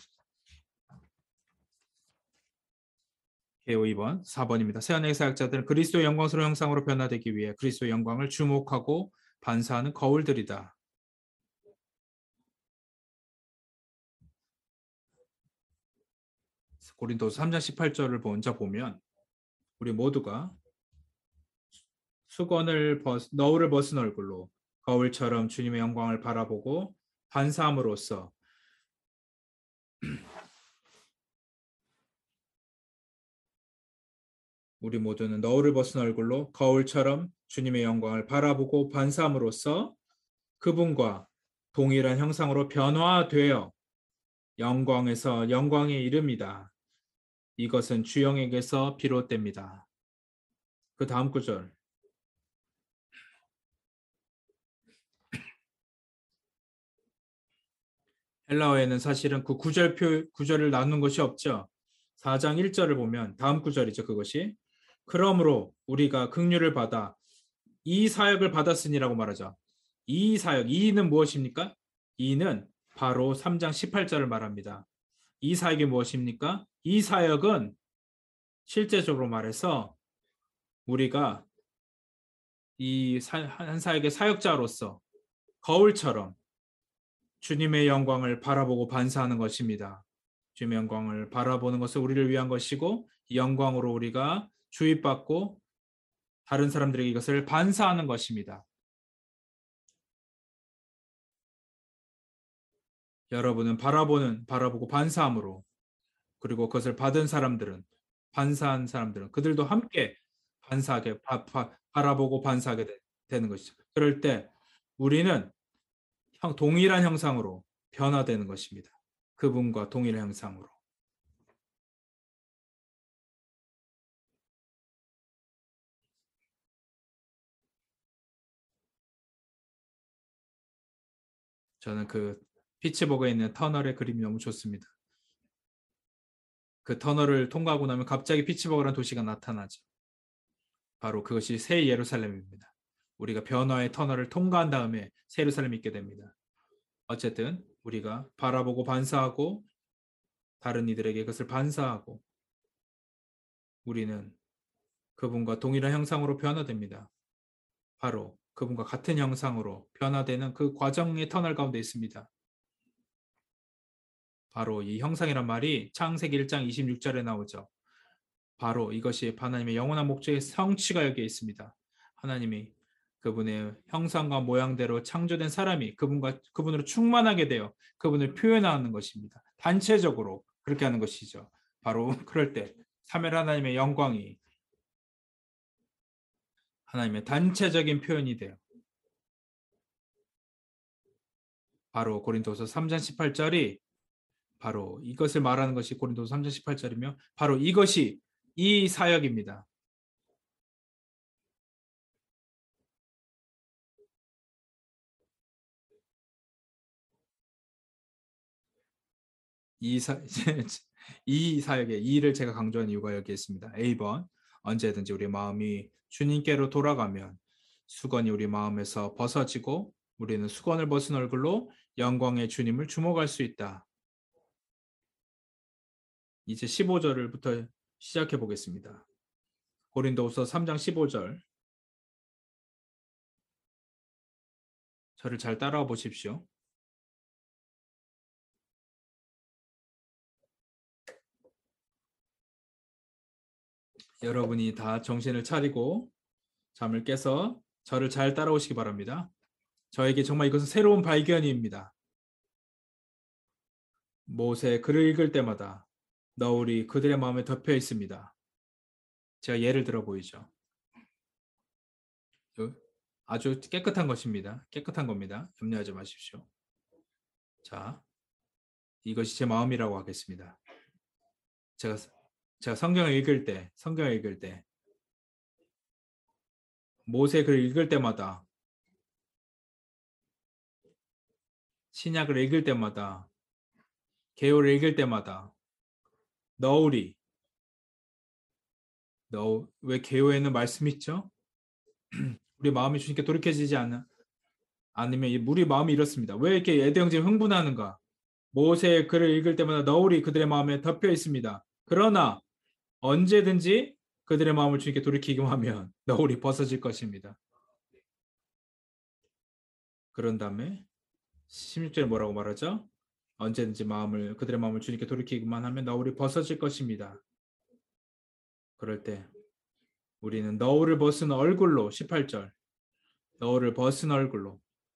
개호 이 번, 사 번입니다. 새언약의 사역자들은 그리스도의 영광스러운 형상으로 변화되기 위해 그리스도의 영광을 주목하고 반사하는 거울들이다. 고린도서 삼 장 십팔 절을 먼저 보면 우리 모두가 수건을 벗, 너울을 벗은 얼굴로 거울처럼 주님의 영광을 바라보고 반사함으로써 우리 모두는 너울을 벗은 얼굴로 거울처럼 주님의 영광을 바라보고 반사함으로써 그분과 동일한 형상으로 변화되어 영광에서 영광에 이릅니다. 이것은 주영에게서 비롯됩니다. 그 다음 구절. 헬라어에는 사실은 그 구절표, 구절을 나눈 것이 없죠. 사 장 일 절을 보면 다음 구절이죠. 그것이. 그러므로 우리가 긍휼을 받아 이 사역을 받았으니라고 말하죠. 이 사역, 이는 무엇입니까? 이는 바로 삼 장 십팔 절을 말합니다. 이 사역이 무엇입니까? 이 사역은 실제적으로 말해서 우리가 이 한 사역의 사역자로서 거울처럼 주님의 영광을 바라보고 반사하는 것입니다. 주님의 영광을 바라보는 것은 우리를 위한 것이고 이 영광으로 우리가 주입받고 다른 사람들에게 이것을 반사하는 것입니다. 여러분은 바라보는 바라보고 반사함으로 그리고 그것을 받은 사람들은 반사한 사람들은 그들도 함께 반사하게 바, 바, 바라보고 반사하게 되, 되는 것이죠. 그럴 때 우리는 형, 동일한 형상으로 변화되는 것입니다. 그분과 동일한 형상으로. 저는 그 피츠버그에 있는 터널의 그림이 너무 좋습니다. 그 터널을 통과하고 나면 갑자기 피츠버그라는 도시가 나타나죠. 바로 그것이 새 예루살렘입니다. 우리가 변화의 터널을 통과한 다음에 새 예루살렘이 있게 됩니다. 어쨌든 우리가 바라보고 반사하고 다른 이들에게 그것을 반사하고 우리는 그분과 동일한 형상으로 변화됩니다. 바로 그분과 같은 형상으로 변화되는 그 과정의 터널 가운데 있습니다. 바로 이 형상이란 말이 창세기 일 장 이십육 절에 나오죠. 바로 이것이 하나님의 영원한 목적의 성취가 여기에 있습니다. 하나님이 그분의 형상과 모양대로 창조된 사람이 그분과 그분으로 충만하게 되어 그분을 표현하는 것입니다. 단체적으로 그렇게 하는 것이죠. 바로 그럴 때 삼위 하나님의 영광이 하나님의 단체적인 표현이 돼요. 바로 고린도서 삼 장 십팔 절이 바로 이것을 말하는 것이 고린도서 삼 장 십팔 절이며 바로 이것이 이 사역입니다. 이, 사, 이 사역의 이를 제가 강조한 이유가 여기 있습니다. 에이 번 언제든지 우리 마음이 주님께로 돌아가면 수건이 우리 마음에서 벗어지고 우리는 수건을 벗은 얼굴로 영광의 주님을 주목할 수 있다. 이제 십오 절부터 시작해 보겠습니다. 고린도후서 삼 장 십오 절 저를 잘 따라와 보십시오. 여러분이 다 정신을 차리고 잠을 깨서 저를 잘 따라오시기 바랍니다. 저에게 정말 이것은 새로운 발견입니다. 모세 글을 읽을 때마다 너울이 그들의 마음에 덮여 있습니다. 제가 예를 들어 보이죠. 아주 깨끗한 것입니다. 깨끗한 겁니다. 염려하지 마십시오. 자, 이것이 제 마음이라고 하겠습니다. 제가 제가 성경을 읽을 때, 성경을 읽을 때 모세 글을 읽을 때마다 신약을 읽을 때마다 계율을 읽을 때마다 너울이 너 왜 계율에는 말씀 있죠? 우리 마음이 주님께 돌이켜지지 않아 아니면 우리 마음이 이렇습니다. 왜 이렇게 에대형제가 흥분하는가? 모세의 글을 읽을 때마다 너울이 그들의 마음에 덮여 있습니다. 그러나 언제든지 그들의 마음을 주님께 돌이키기만 하면 너울이 벗어질 것입니다. 그런 다음에 십육 절에 뭐라고 말하죠? 언제든지 마음을 그들의 마음을 주님께 돌이키기만 하면 너울이 벗어질 것입니다. 그럴 때 우리는 너울을 벗은 얼굴로 십팔 절 너울을 벗은 얼굴로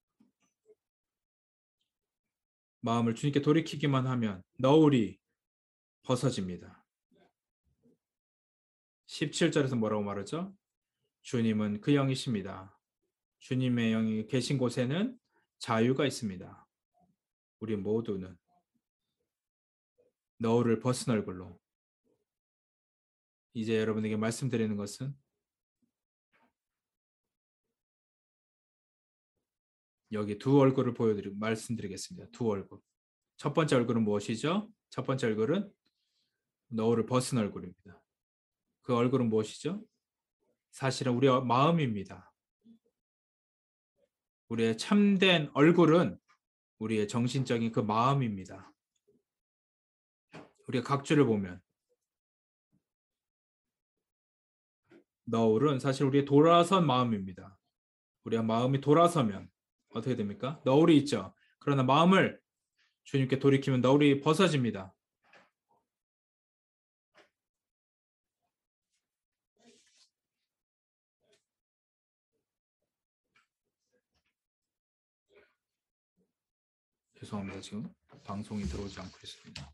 마음을 주님께 돌이키기만 하면 너울이 벗어집니다. 십칠 절에서 뭐라고 말하죠? 주님은 그 영이십니다. 주님의 영이 계신 곳에는 자유가 있습니다. 우리 모두는 너울을 벗은 얼굴로 이제 여러분에게 말씀드리는 것은 여기 두 얼굴을 보여드리고 말씀드리겠습니다. 두 얼굴. 첫 번째 얼굴은 무엇이죠? 첫 번째 얼굴은 너울을 벗은 얼굴입니다. 그 얼굴은 무엇이죠? 사실은 우리의 마음입니다. 우리의 참된 얼굴은 우리의 정신적인 그 마음입니다. 우리가 각주를 보면 너울은 사실 우리의 돌아선 마음입니다. 우리가 마음이 돌아서면 어떻게 됩니까? 너울이 있죠. 그러나 마음을 주님께 돌이키면 너울이 벗어집니다. 죄송합니다. 지금 방송이 들어오지 않고 있습니다.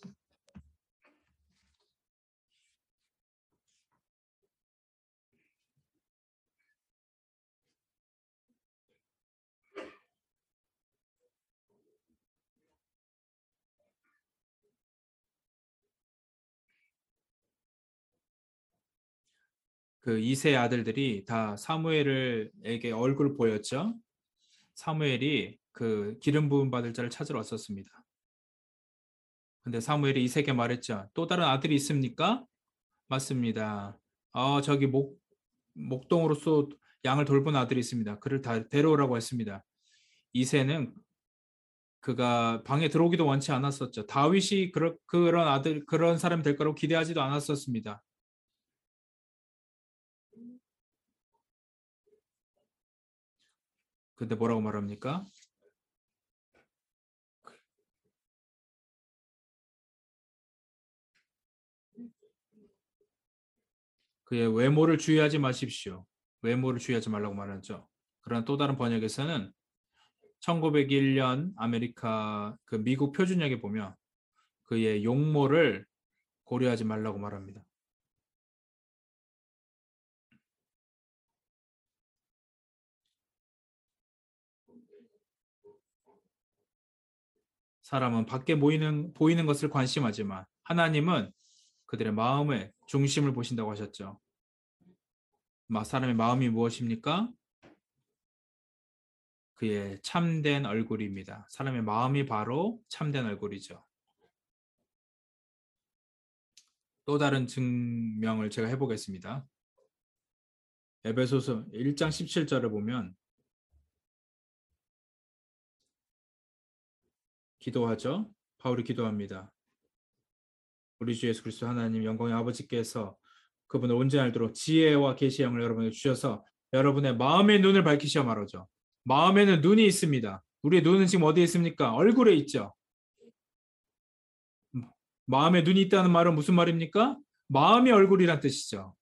그 이세 아들들이 다 사무엘에게 얼굴 보였죠. 사무엘이 그 기름 부음 받을 자를 찾으러 왔었습니다. 근데 사무엘이 이세에게 말했죠. 또 다른 아들이 있습니까? 맞습니다. 어, 저기 목, 목동으로서 양을 돌보는 아들이 있습니다. 그를 다 데려오라고 했습니다. 이세는 그가 방에 들어오기도 원치 않았었죠. 다윗이 그런 그런 아들 그런 사람이 될 거라고 기대하지도 않았었습니다. 근데 뭐라고 말합니까? 그의 외모를 주의하지 마십시오. 외모를 주의하지 말라고 말하죠. 그러나 또 다른 번역에서는 천구백일 년 아메리카 그 미국 표준역에 보면 그의 용모를 고려하지 말라고 말합니다. 사람은 밖에 보이는 보이는 것을 관심하지만 하나님은 그들의 마음의 중심을 보신다고 하셨죠. 사람의 마음이 무엇입니까? 그의 참된 얼굴입니다. 사람의 마음이 바로 참된 얼굴이죠. 또 다른 증명을 제가 해보겠습니다. 에베소서 일 장 십칠 절을 보면 기도하죠. 바울이 기도합니다. 우리 주 예수 그리스도 하나님 영광의 아버지께서 그분을 온전히 알도록 지혜와 계시의 영을 여러분에게 주셔서 여러분의 마음의 눈을 밝히시어 말하죠. 마음에는 눈이 있습니다. 우리의 눈은 지금 어디에 있습니까? 얼굴에 있죠. 마음에 눈이 있다는 말은 무슨 말입니까? 마음이 얼굴이란 뜻이죠.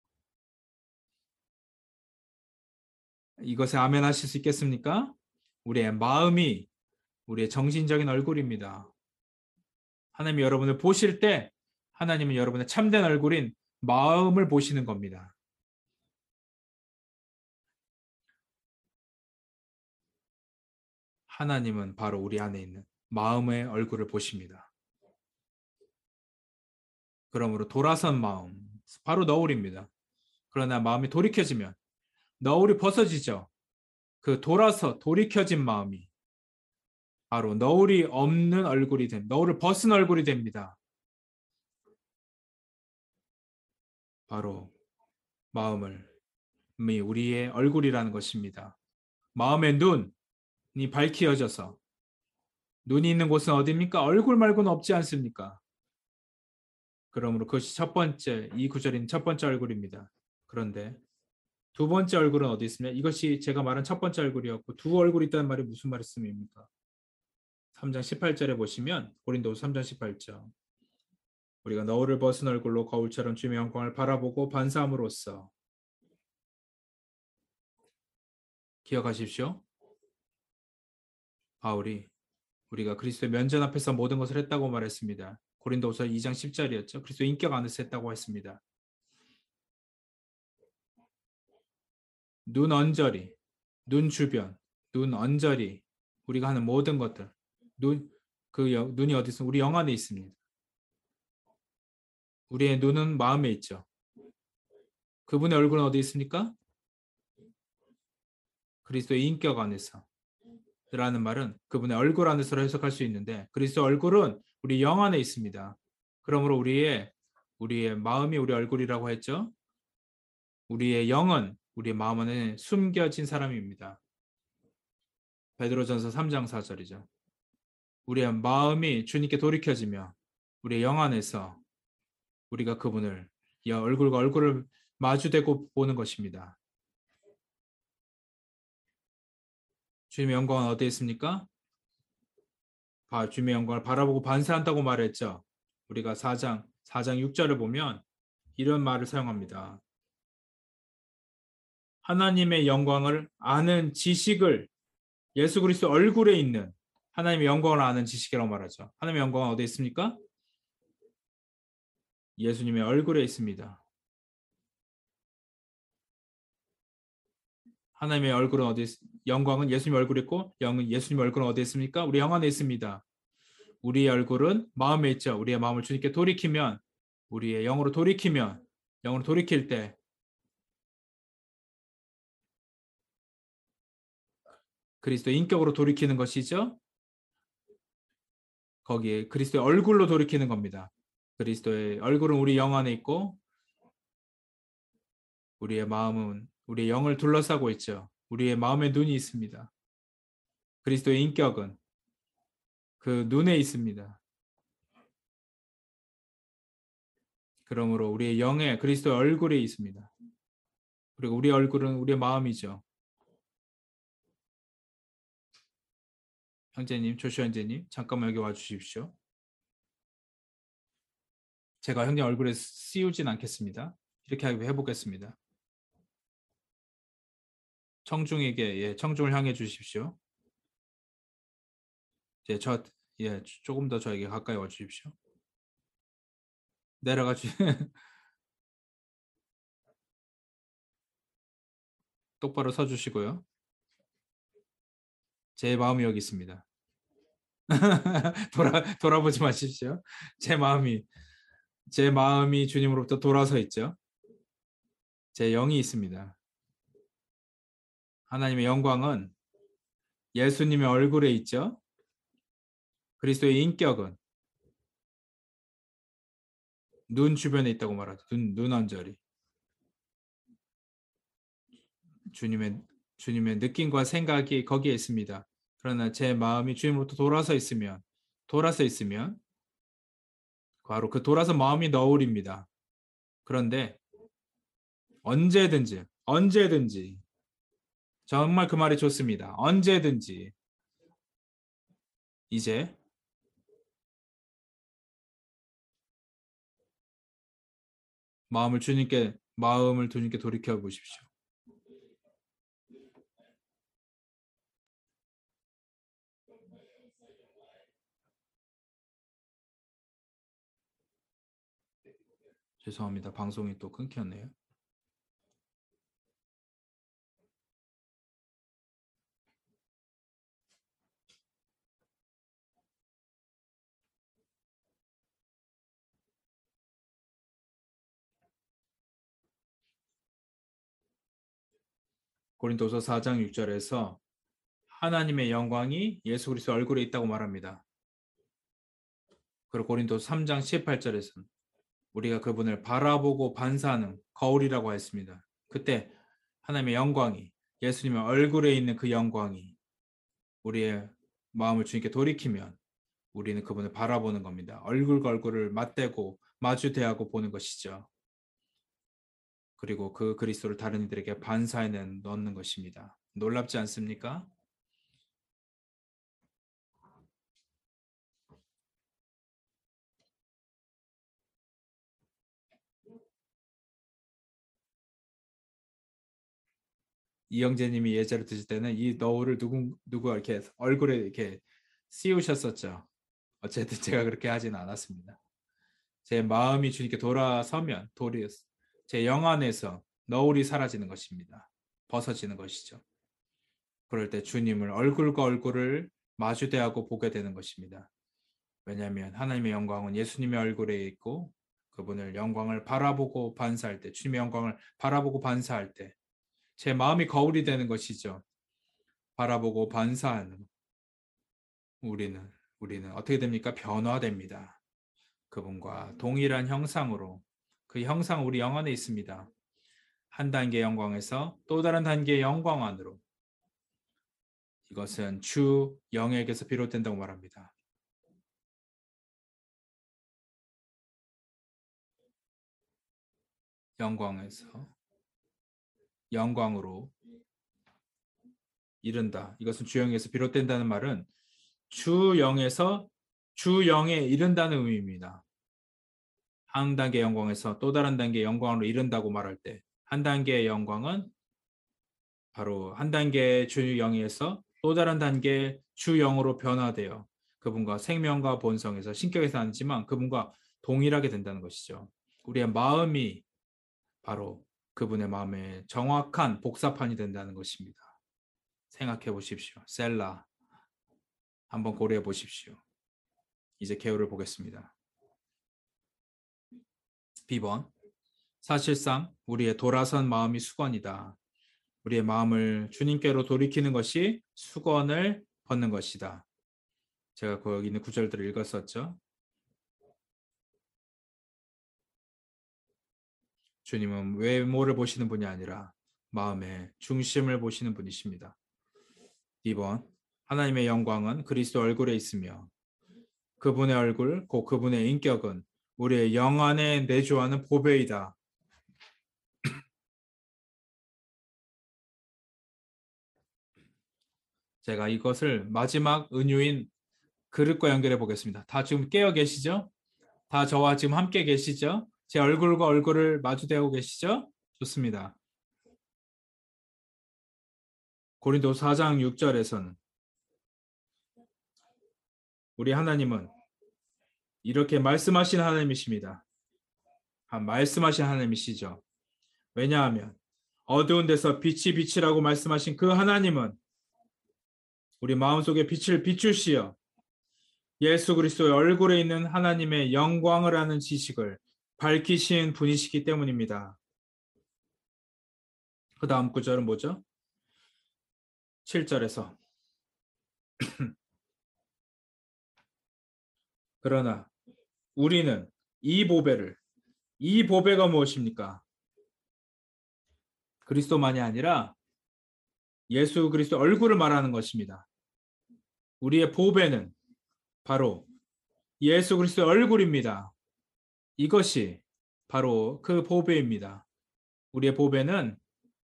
이것에 아멘 하실 수 있겠습니까? 우리의 마음이 우리의 정신적인 얼굴입니다. 하나님이 여러분을 보실 때 하나님은 여러분의 참된 얼굴인 마음을 보시는 겁니다. 하나님은 바로 우리 안에 있는 마음의 얼굴을 보십니다. 그러므로 돌아선 마음, 바로 너울입니다. 그러나 마음이 돌이켜지면 너울이 벗어지죠. 그 돌아서 돌이켜진 마음이 바로 너울이 없는 얼굴이 된, 너울을 벗은 얼굴이 됩니다. 바로 마음을, 우리의 얼굴이라는 것입니다. 마음의 눈이 밝혀져서 눈이 있는 곳은 어디입니까? 얼굴 말고는 없지 않습니까? 그러므로 그것이 첫 번째, 이 구절인 첫 번째 얼굴입니다. 그런데 두 번째 얼굴은 어디 있습니까? 이것이 제가 말한 첫 번째 얼굴이었고 두 얼굴이 있다는 말이 무슨 말씀입니까? 삼 장 십팔 절에 보시면 고린도서 삼 장 십팔 절 우리가 너울을 벗은 얼굴로 거울처럼 주님의 영광을 바라보고 반사함으로써 기억하십시오. 바울이 우리가 그리스도의 면전 앞에서 모든 것을 했다고 말했습니다. 고린도서 이 장 십 절이었죠. 그리스도 인격 안에서 했다고 했습니다. 눈 언저리, 눈 주변, 눈 언저리 우리가 하는 모든 것들 눈, 그 여, 눈이 어디 있습니까? 우리 영 안에 있습니다. 우리의 눈은 마음에 있죠. 그분의 얼굴은 어디 있습니까? 그리스도의 인격 안에서 라는 말은 그분의 얼굴 안에서 해석할 수 있는데 그리스도 얼굴은 우리 영 안에 있습니다. 그러므로 우리의 우리의 마음이 우리 얼굴이라고 했죠. 우리의 영은 우리의 마음 안에 숨겨진 사람입니다. 베드로전서 삼 장 사 절이죠. 우리의 마음이 주님께 돌이켜지며 우리의 영 안에서 우리가 그분을 이 얼굴과 얼굴을 마주대고 보는 것입니다. 주님의 영광은 어디에 있습니까? 주님의 영광을 바라보고 반사한다고 말했죠. 우리가 사 장 사 장 육 절을 보면 이런 말을 사용합니다. 하나님의 영광을 아는 지식을 예수 그리스도 얼굴에 있는 하나님의 영광을 아는 지식이라고 말하죠. 하나님의 영광은 어디에 있습니까? 예수님의 얼굴에 있습니다. 하나님의 얼굴은 어디 있, 영광은 예수님 얼굴에 있고 영은 예수님 얼굴은 어디에 있습니까? 우리 영 안에 있습니다. 우리의 얼굴은 마음에 있죠. 우리의 마음을 주님께 돌이키면 우리의 영으로 돌이키면 영으로 돌이킬 때 그리스도의 인격으로 돌이키는 것이죠. 거기에 그리스도의 얼굴로 돌이키는 겁니다. 그리스도의 얼굴은 우리 영 안에 있고 우리의 마음은 우리의 영을 둘러싸고 있죠. 우리의 마음에 눈이 있습니다. 그리스도의 인격은 그 눈에 있습니다. 그러므로 우리의 영에 그리스도의 얼굴이 있습니다. 그리고 우리 얼굴은 우리의 마음이죠. 형제님, 조슈아 형제님, 잠깐만 여기 와주십시오. 제가 형님 얼굴에 씌우진 않겠습니다. 이렇게 해보겠습니다. 청중에게 예, 청중을 향해 주십시오. 예, 저 예, 조금 더 저에게 가까이 와 주십시오. 내려가 주 똑바로 서 주시고요. 제 마음이 여기 있습니다. 돌아 돌아보지 마십시오. 제 마음이 제 마음이 주님으로부터 돌아서 있죠. 제 영이 있습니다. 하나님의 영광은 예수님의 얼굴에 있죠. 그리스도의 인격은 눈 주변에 있다고 말하죠. 눈, 눈 언저리. 주님의 주님의 느낌과 생각이 거기에 있습니다. 그러나 제 마음이 주님으로부터 돌아서 있으면 돌아서 있으면 바로 그 돌아서 마음이 너울입니다. 그런데 언제든지 언제든지 정말 그 말이 좋습니다. 언제든지 이제 마음을 주님께 마음을 주님께 돌이켜 보십시오. 죄송합니다. 방송이 또 끊겼네요. 고린도서 사 장 육 절에서 하나님의 영광이 예수 그리스도 얼굴에 있다고 말합니다. 그리고 고린도서 삼 장 십팔 절에서는 우리가 그분을 바라보고 반사하는 거울이라고 했습니다. 그때 하나님의 영광이 예수님의 얼굴에 있는 그 영광이 우리의 마음을 주님께 돌이키면 우리는 그분을 바라보는 겁니다. 얼굴과 얼굴을 맞대고 마주 대하고 보는 것이죠. 그리고 그 그리스도를 다른 이들에게 반사해 넣는 것입니다. 놀랍지 않습니까? 이영재님이 예제를 드실 때는 이 너울을 누구 누구 이렇게 얼굴에 이렇게 씌우셨었죠. 어쨌든 제가 그렇게 하지는 않았습니다. 제 마음이 주님께 돌아서면 돌이 제 영 안에서 너울이 사라지는 것입니다. 벗어지는 것이죠. 그럴 때 주님을 얼굴과 얼굴을 마주대하고 보게 되는 것입니다. 왜냐하면 하나님의 영광은 예수님의 얼굴에 있고 그분을 영광을 바라보고 반사할 때 주님의 영광을 바라보고 반사할 때 제 마음이 거울이 되는 것이죠. 바라보고 반사하는 우리는 우리는 어떻게 됩니까? 변화됩니다. 그분과 동일한 형상으로 그 형상 우리 영 안에 있습니다. 한 단계 영광에서 또 다른 단계의 영광 안으로 이것은 주 영에게서 비롯된다고 말합니다. 영광에서 영광으로 이른다. 이것은 주 영에서 비롯된다는 말은 주 영에서 주 영에 이른다는 의미입니다. 한 단계 영광에서 또 다른 단계 영광으로 이른다고 말할 때 한 단계의 영광은 바로 한 단계의 주 영에서 또 다른 단계의 주 영으로 변화되어 그분과 생명과 본성에서 신격에서 아니지만 그분과 동일하게 된다는 것이죠. 우리의 마음이 바로 그분의 마음에 정확한 복사판이 된다는 것입니다. 생각해 보십시오. 셀라 한번 고려해 보십시오. 이제 개요를 보겠습니다. 비 번 사실상 우리의 돌아선 마음이 수건이다. 우리의 마음을 주님께로 돌이키는 것이 수건을 벗는 것이다. 제가 거기 있는 구절들을 읽었었죠. 주님은 외모를 보시는 분이 아니라 마음의 중심을 보시는 분이십니다. 이 번, 하나님의 영광은 그리스도 얼굴에 있으며 그분의 얼굴, 곧 그분의 인격은 우리의 영 안에 내주하는 보배이다. 제가 이것을 마지막 은유인 그릇과 연결해 보겠습니다. 다 지금 깨어 계시죠? 다 저와 지금 함께 계시죠? 제 얼굴과 얼굴을 마주대고 계시죠? 좋습니다. 고린도 사 장 육 절에서는 우리 하나님은 이렇게 말씀하신 하나님이십니다. 말씀하신 하나님이시죠. 왜냐하면 어두운 데서 빛이 빛이라고 말씀하신 그 하나님은 우리 마음속에 빛을 비추시어 예수 그리스도의 얼굴에 있는 하나님의 영광을 아는 지식을 밝히신 분이시기 때문입니다. 그 다음 구절은 뭐죠? 칠 절에서 그러나 우리는 이 보배를 이 보배가 무엇입니까? 그리스도만이 아니라 예수 그리스도 얼굴을 말하는 것입니다. 우리의 보배는 바로 예수 그리스도의 얼굴입니다. 이것이 바로 그 보배입니다. 우리의 보배는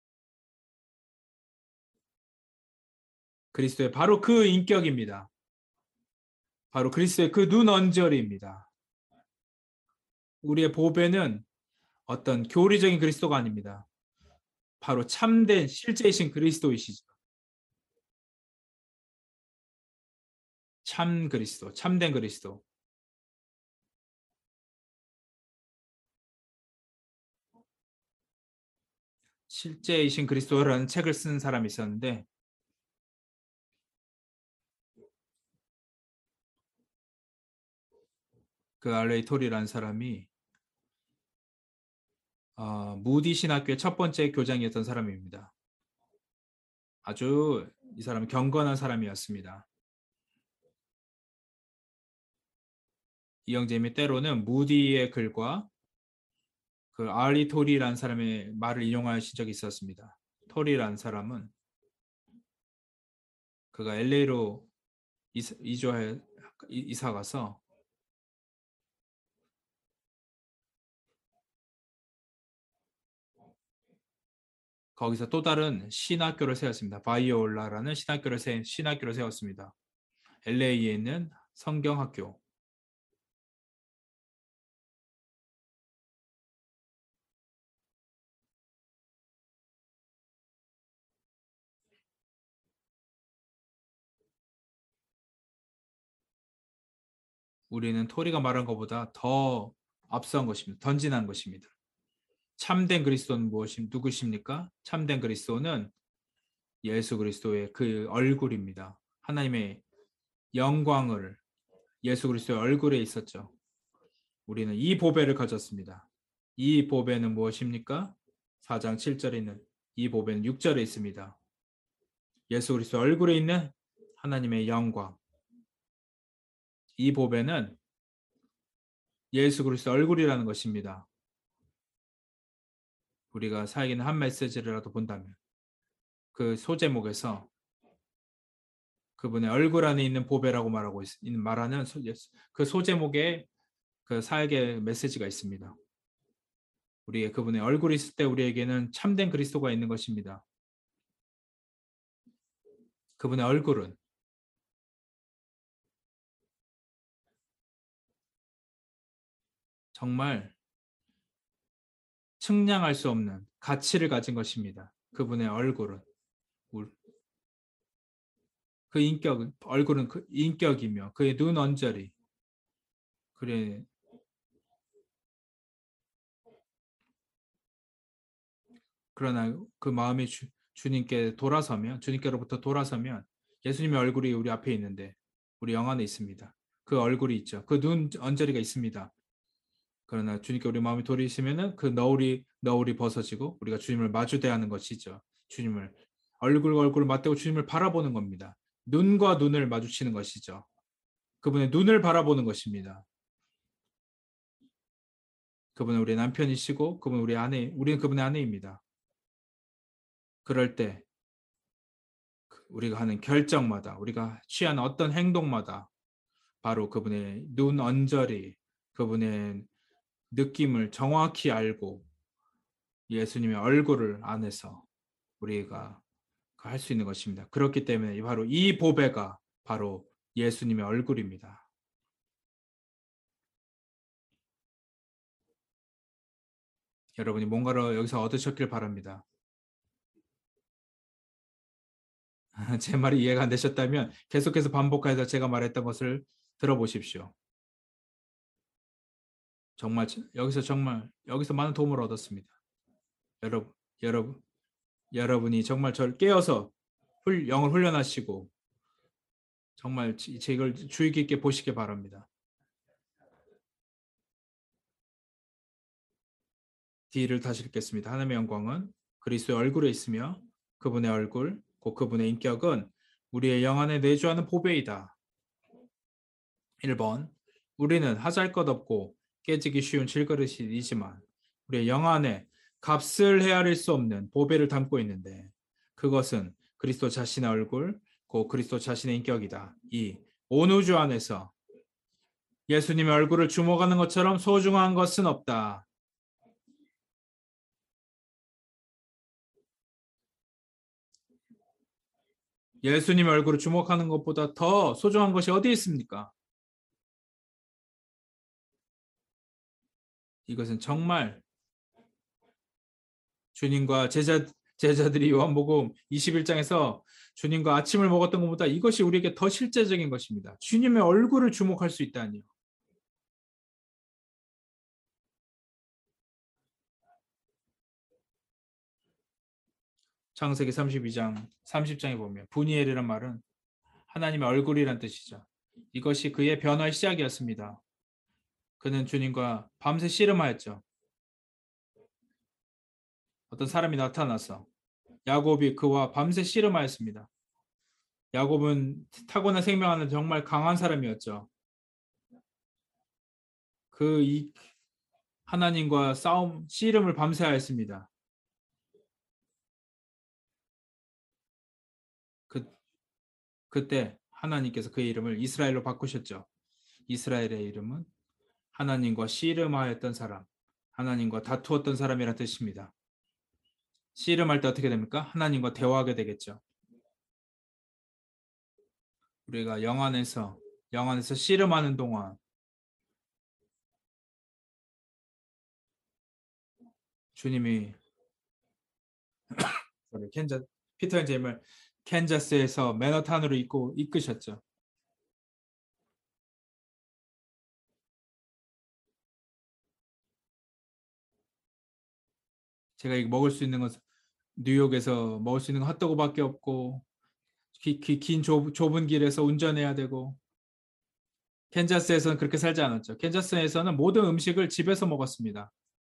그리스도의 바로 그 인격입니다. 바로 그리스도의 그 눈 언저리입니다. 우리의 보배는 어떤 교리적인 그리스도가 아닙니다. 바로 참된 실제이신 그리스도이시죠. 참 그리스도, 참된 그리스도. 실제이신 그리스도라는 책을 쓴 사람이 있었는데 그 알레이 토리라는 사람이 어, 무디 신학교의 첫 번째 교장이었던 사람입니다. 아주 이 사람은 경건한 사람이었습니다. 이 형제님이 때로는 무디의 글과 그 알리 토리라는 사람의 말을 인용하신 적이 있었습니다. 토리라는 사람은 그가 엘에이로 이주해 이사 가서 거기서 또 다른 신학교를 세웠습니다. 바이올라라는 신학교를 세 신학교를 세웠습니다. 엘에이에 있는 성경학교. 우리는 토리가 말한 것보다 더 앞선 것입니다. 던진한 것입니다. 참된 그리스도는 무엇이 누구십니까? 참된 그리스도는 예수 그리스도의 그 얼굴입니다. 하나님의 영광을 예수 그리스도의 얼굴에 있었죠. 우리는 이 보배를 가졌습니다. 이 보배는 무엇입니까? 사 장 칠 절에 있는 이 보배는 육 절에 있습니다. 예수 그리스도 얼굴에 있는 하나님의 영광. 이 보배는 예수 그리스도 얼굴이라는 것입니다. 우리가 사역에는 한 메시지라도 본다면 그 소제목에서 그분의 얼굴 안에 있는 보배라고 말하고 있는 말하는 그 소제목에 그 사역의 메시지가 있습니다. 우리의 그분의 얼굴이 있을 때 우리에게는 참된 그리스도가 있는 것입니다. 그분의 얼굴은 정말 측량할 수 없는 가치를 가진 것입니다. 그분의 얼굴은 그 인격은 얼굴은 그 인격이며 그의 눈 언저리 그래 그러나 그 마음이 주, 주님께 돌아서면 주님께로부터 돌아서면 예수님의 얼굴이 우리 앞에 있는데 우리 영 안에 있습니다. 그 얼굴이 있죠. 그 눈 언저리가 있습니다. 그러나 주님께 우리 마음이 돌이시면은 그 너울이 너울이 벗어지고 우리가 주님을 마주대하는 것이죠. 주님을 얼굴과 얼굴을 맞대고 주님을 바라보는 겁니다. 눈과 눈을 마주치는 것이죠. 그분의 눈을 바라보는 것입니다. 그분은 우리 남편이시고 그분은 우리 아내, 우리는 그분의 아내입니다. 그럴 때 우리가 하는 결정마다, 우리가 취하는 어떤 행동마다 바로 그분의 눈 언저리, 그분의 느낌을 정확히 알고 예수님의 얼굴을 안에서 우리가 할 수 있는 것입니다. 그렇기 때문에 바로 이 보배가 바로 예수님의 얼굴입니다. 여러분이 뭔가를 여기서 얻으셨길 바랍니다. 제 말이 이해가 안 되셨다면 계속해서 반복해서 제가 말했던 것을 들어보십시오. 정말 여기서 정말 여기서 많은 도움을 얻었습니다. 여러분, 여러분, 여러분이 정말 저를 깨어서 훌, 영을 훈련하시고 정말 제 이걸 주의 깊게 보시기 바랍니다. D를 다시 읽겠습니다. 하나님의 영광은 그리스도의 얼굴에 있으며 그분의 얼굴, 곧 그분의 인격은 우리의 영 안에 내주하는 보배이다. 일 번 우리는 하잘 것 없고 깨지기 쉬운 질그릇이지만 우리의 영 안에 값을 헤아릴 수 없는 보배를 담고 있는데 그것은 그리스도 자신의 얼굴, 곧 그리스도 자신의 인격이다. 이 온 우주 안에서 예수님의 얼굴을 주목하는 것처럼 소중한 것은 없다. 예수님의 얼굴을 주목하는 것보다 더 소중한 것이 어디 있습니까? 이것은 정말 주님과 제자, 제자들이 요한복음 이십일 장에서 주님과 아침을 먹었던 것보다 이것이 우리에게 더 실제적인 것입니다. 주님의 얼굴을 주목할 수 있다니요. 창세기 삼십이 장, 삼십 장에 보면 분이엘이란 말은 하나님의 얼굴이란 뜻이죠. 이것이 그의 변화의 시작이었습니다. 그는 주님과 밤새 씨름하였죠. 어떤 사람이 나타나서 야곱이 그와 밤새 씨름하였습니다. 야곱은 타고난 생명하는 정말 강한 사람이었죠. 그 이 하나님과 싸움 씨름을 밤새 하였습니다. 그 그때 하나님께서 그의 이름을 이스라엘로 바꾸셨죠. 이스라엘의 이름은 하나님과 씨름하였던 사람, 하나님과 다투었던 사람이란 뜻입니다. 씨름할 때 어떻게 됩니까? 하나님과 대화하게 되겠죠. 우리가 영 안에서 영 안에서 씨름하는 동안 주님이 캔자 피터 제임을 캔자스에서 맨하탄으로 이끌고 이끄셨죠. 제가 이거 먹을 수 있는 것은 뉴욕에서 먹을 수 있는 건 핫도그밖에 없고 기, 기, 긴 좁, 좁은 길에서 운전해야 되고 캔자스에서는 그렇게 살지 않았죠. 캔자스에서는 모든 음식을 집에서 먹었습니다.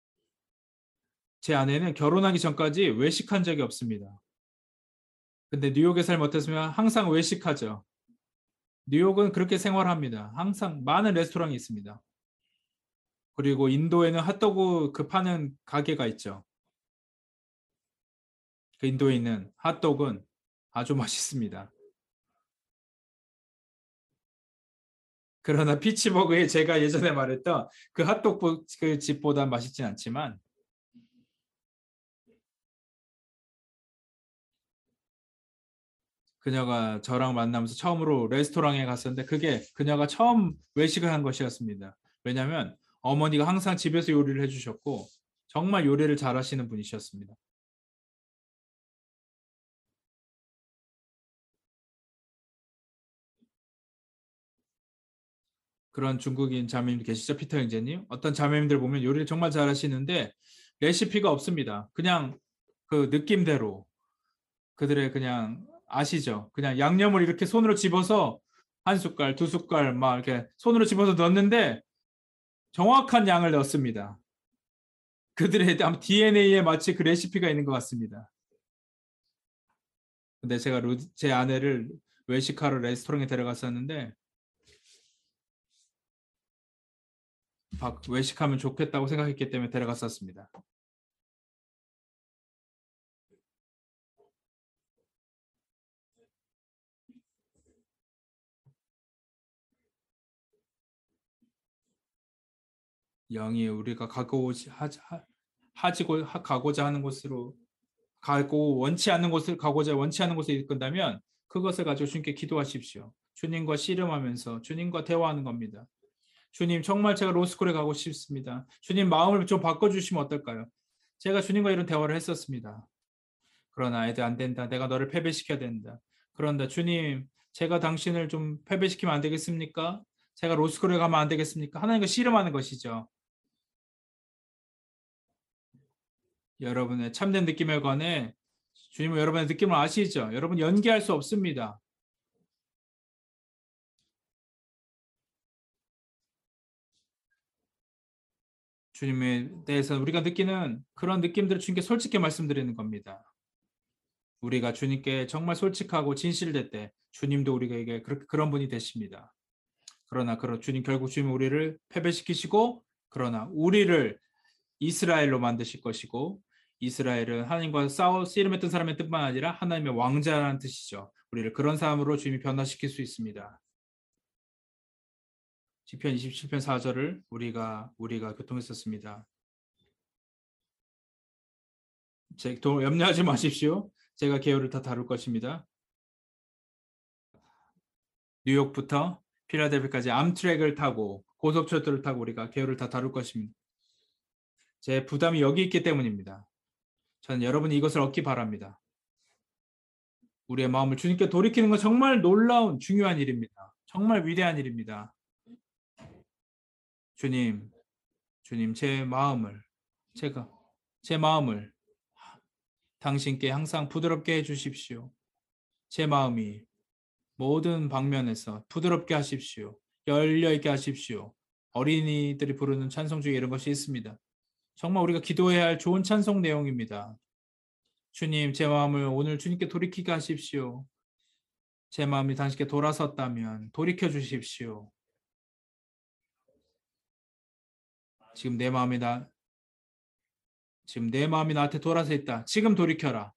제 아내는 결혼하기 전까지 외식한 적이 없습니다. 근데 뉴욕에 살면 어땠으면 항상 외식하죠. 뉴욕은 그렇게 생활합니다. 항상 많은 레스토랑이 있습니다. 그리고 인도에는 핫도그 그 파는 가게가 있죠. 그 인도에 있는 핫도그는 아주 맛있습니다. 그러나 피츠버그에 제가 예전에 말했던 그 핫도그 그 집보다 맛있진 않지만 그녀가 저랑 만나면서 처음으로 레스토랑에 갔었는데 그게 그녀가 처음 외식을 한 것이었습니다. 왜냐하면 어머니가 항상 집에서 요리를 해주셨고 정말 요리를 잘하시는 분이셨습니다. 그런 중국인 자매님 계시죠? 피터 형제님. 어떤 자매님들 보면 요리를 정말 잘하시는데 레시피가 없습니다. 그냥 그 느낌대로 그들의 그냥 아시죠? 그냥 양념을 이렇게 손으로 집어서 한 숟갈, 두 숟갈 막 이렇게 손으로 집어서 넣었는데 정확한 양을 넣습니다. 그들의 디엔에이에 마치 그 레시피가 있는 것 같습니다. 근데 제가 루, 제 아내를 외식하러 레스토랑에 데려갔었는데 외식하면 좋겠다고 생각했기 때문에 데려갔었습니다. 영이 우리가 가고 하지, 하지고 하, 가고자 하는 곳으로 가고 원치 않는 곳을 가고자 원치 않는 곳에 이끈다면 그것을 가지고 주님께 기도하십시오. 주님과 씨름하면서 주님과 대화하는 겁니다. 주님 정말 제가 로스쿨에 가고 싶습니다. 주님 마음을 좀 바꿔주시면 어떨까요? 제가 주님과 이런 대화를 했었습니다. 그러나 애들 안 된다. 내가 너를 패배시켜야 된다. 그런다. 주님 제가 당신을 좀 패배시키면 안 되겠습니까? 제가 로스쿨에 가면 안 되겠습니까? 하나님과 씨름하는 것이죠. 여러분의 참된 느낌에 관해 주님은 여러분의 느낌을 아시죠? 여러분 연기할 수 없습니다. 주님에 대해서 우리가 느끼는 그런 느낌들을 주님께 솔직히 말씀드리는 겁니다. 우리가 주님께 정말 솔직하고 진실될 때 주님도 우리에게 그런 분이 되십니다. 그러나 그런 주님 결국 주님은 우리를 패배시키시고 그러나 우리를 이스라엘로 만드실 것이고 이스라엘은 하나님과 싸워 씨름했던 사람의 뜻만 아니라 하나님의 왕자라는 뜻이죠. 우리를 그런 사람으로 주님이 변화시킬 수 있습니다. 시편 이십칠 편 사 절을 우리가 우리가 교통했었습니다. 제, 염려하지 마십시오. 제가 개요를 다 다룰 것입니다. 뉴욕부터 필라델피아까지 암트랙을 타고 고속철도를 타고 우리가 개요를 다 다룰 것입니다. 제 부담이 여기 있기 때문입니다. 저는 여러분이 이것을 얻기 바랍니다. 우리의 마음을 주님께 돌이키는 건 정말 놀라운 중요한 일입니다. 정말 위대한 일입니다. 주님, 주님 제 마음을 제가 제 마음을 당신께 항상 부드럽게 해주십시오. 제 마음이 모든 방면에서 부드럽게 하십시오. 열려있게 하십시오. 어린이들이 부르는 찬송 중에 이런 것이 있습니다. 정말 우리가 기도해야 할 좋은 찬송 내용입니다. 주님, 제 마음을 오늘 주님께 돌이키게 하십시오. 제 마음이 당신께 돌아섰다면 돌이켜 주십시오. 지금 내 마음이 나 지금 내 마음이 나한테 돌아서 있다. 지금 돌이켜라.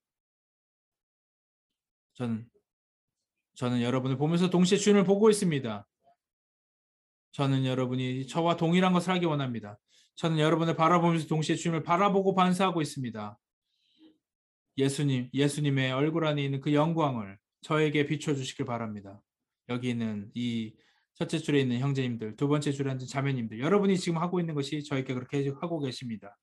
저는 저는 여러분을 보면서 동시에 주님을 보고 있습니다. 저는 여러분이 저와 동일한 것을 하기 원합니다. 저는 여러분을 바라보면서 동시에 주님을 바라보고 반사하고 있습니다. 예수님, 예수님의 얼굴 안에 있는 그 영광을 저에게 비춰주시길 바랍니다. 여기 있는 이 첫째 줄에 있는 형제님들, 두 번째 줄에 있는 자매님들, 여러분이 지금 하고 있는 것이 저에게 그렇게 하고 계십니다.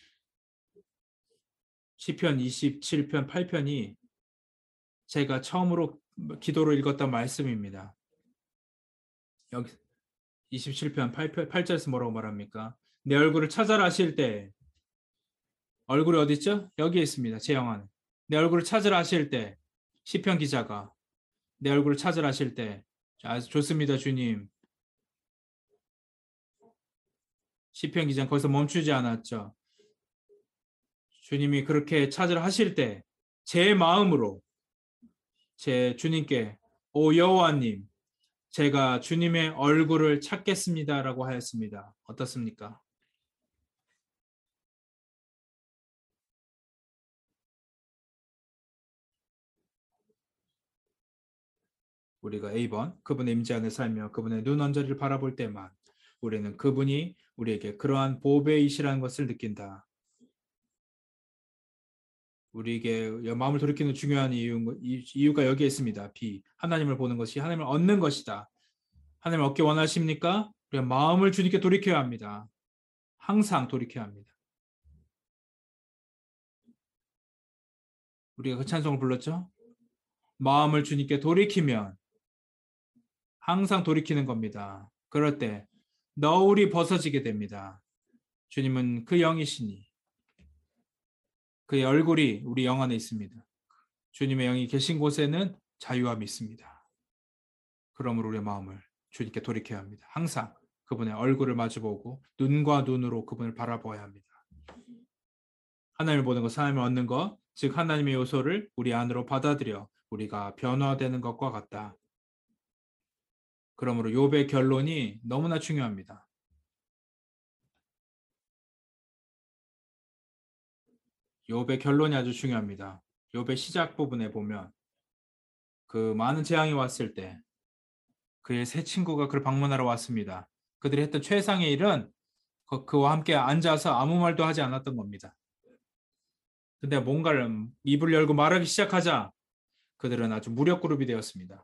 시편 이십칠 편 팔 편이 제가 처음으로 기도를 읽었던 말씀입니다. 여기 이십칠 편 팔 편 팔 절에서 뭐라고 말합니까? 내 얼굴을 찾아라 하실 때 얼굴이 어디 있죠? 여기에 있습니다. 제 영 안에. 내 얼굴을 찾으라 하실 때 시편 기자가 내 얼굴을 찾으라 하실 때 아주 좋습니다. 주님. 시편 기자는 거기서 멈추지 않았죠. 주님이 그렇게 찾으라 하실 때 제 마음으로 제 주님께 오 여호와님 제가 주님의 얼굴을 찾겠습니다라고 하였습니다. 어떻습니까? 우리가 에이 번 그분의 임재 안에 살며 그분의 눈 언저리를 바라볼 때만 우리는 그분이 우리에게 그러한 보배이시라는 것을 느낀다. 우리에게 마음을 돌이키는 중요한 이유, 이유가 여기에 있습니다. B. 하나님을 보는 것이 하나님을 얻는 것이다. 하나님을 얻기 원하십니까? 우리가 마음을 주님께 돌이켜야 합니다. 항상 돌이켜야 합니다. 우리가 그 찬송을 불렀죠? 마음을 주님께 돌이키면 항상 돌이키는 겁니다. 그럴 때 너울이 벗어지게 됩니다. 주님은 그 영이시니 그의 얼굴이 우리 영 안에 있습니다. 주님의 영이 계신 곳에는 자유함이 있습니다. 그러므로 우리의 마음을 주님께 돌이켜야 합니다. 항상 그분의 얼굴을 마주보고 눈과 눈으로 그분을 바라보아야 합니다. 하나님을 보는 것, 하나님을 얻는 것, 즉 하나님의 요소를 우리 안으로 받아들여 우리가 변화되는 것과 같다. 그러므로 욥의 결론이 너무나 중요합니다. 욥의 결론이 아주 중요합니다. 욥의 시작 부분에 보면 그 많은 재앙이 왔을 때 그의 새 친구가 그를 방문하러 왔습니다. 그들이 했던 최상의 일은 그- 그와 함께 앉아서 아무 말도 하지 않았던 겁니다. 근데 뭔가를 입을 열고 말하기 시작하자 그들은 아주 무력그룹이 되었습니다.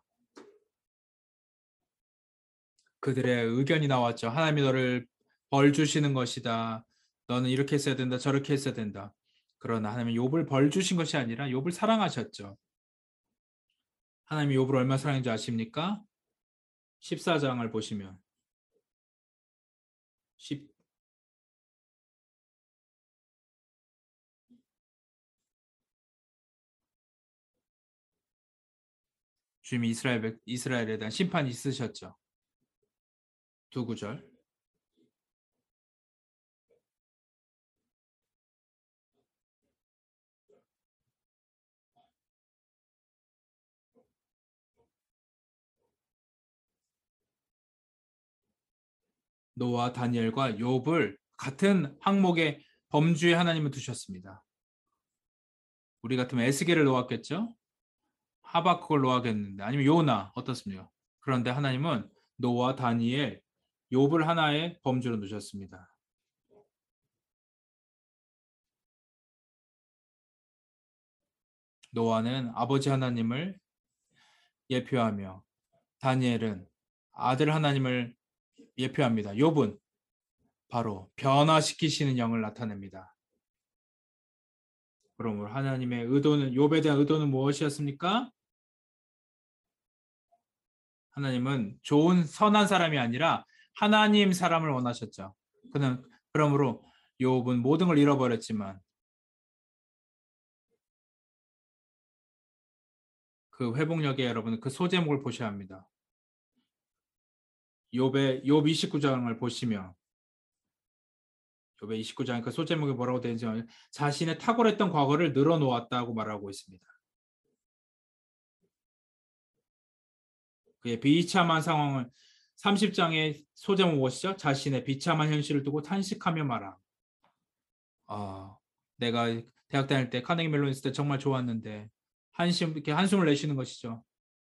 그들의 의견이 나왔죠. 하나님이 너를 벌 주시는 것이다. 너는 이렇게 했어야 된다. 저렇게 했어야 된다. 그러나 하나님은 욥을 벌 주신 것이 아니라 욥을 사랑하셨죠. 하나님이 욥을 얼마나 사랑했는지 아십니까? 십사 장을 보시면 십 주님이 이스라엘, 이스라엘에 대한 심판이 있으셨죠. 두 구절. 노아, 다니엘과 욥을 같은 항목의 범주에 하나님은 두셨습니다. 우리 같으면 에스겔을 놓았겠죠? 하박국을 놓았겠는데 아니면 요나 어떻습니까? 그런데 하나님은 노아, 다니엘, 욥을 하나의 범주로 두셨습니다. 노아는 아버지 하나님을 예표하며 다니엘은 아들 하나님을 예표합니다. 욥은 바로 변화시키시는 영을 나타냅니다. 그러므로 하나님의 의도는 욥에 대한 의도는 무엇이었습니까? 하나님은 좋은 선한 사람이 아니라 하나님 사람을 원하셨죠. 그는 그러므로 욥은 모든 걸 잃어버렸지만 그 회복력에 여러분 그 소제목을 보셔야 합니다. 욥의 욥 이십구 장을 보시면 욥의 이십구 장 그 소제목이 뭐라고 되는지 자신의 탁월했던 과거를 늘어놓았다고 말하고 있습니다. 그의 비참한 상황을 삼십 장의 소제목 무엇이죠? 자신의 비참한 현실을 두고 탄식하며 말하. 아, 내가 대학 다닐 때 카네기 멜론 있을 때 정말 좋았는데 한심 이렇게 한숨을 내쉬는 것이죠.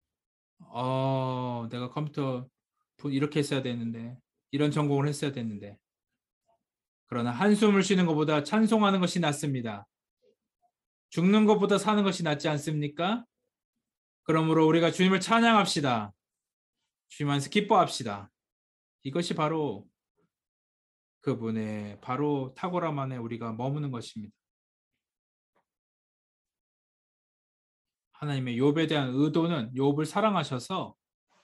어, 내가 컴퓨터 이렇게 했어야 되는데 이런 전공을 했어야 되는데 그러나 한숨을 쉬는 것보다 찬송하는 것이 낫습니다. 죽는 것보다 사는 것이 낫지 않습니까? 그러므로 우리가 주님을 찬양합시다. 주님 안에서 기뻐합시다. 이것이 바로 그분의 바로 탁월함 안에 우리가 머무는 것입니다. 하나님의 욥에 대한 의도는 욥을 사랑하셔서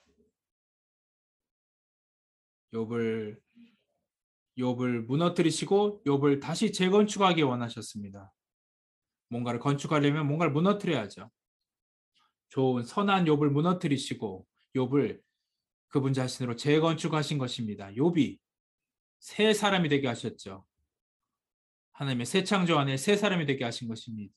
욥을 욥을 무너뜨리시고 욥을 다시 재건축하기 원하셨습니다. 뭔가를 건축하려면 뭔가를 무너뜨려야죠. 좋은 선한 욥을 무너뜨리시고 욥을 그분 자신으로 재건축하신 것입니다. 욥이 새 사람이 되게 하셨죠. 하나님의 새 창조 안에 새 사람이 되게 하신 것입니다.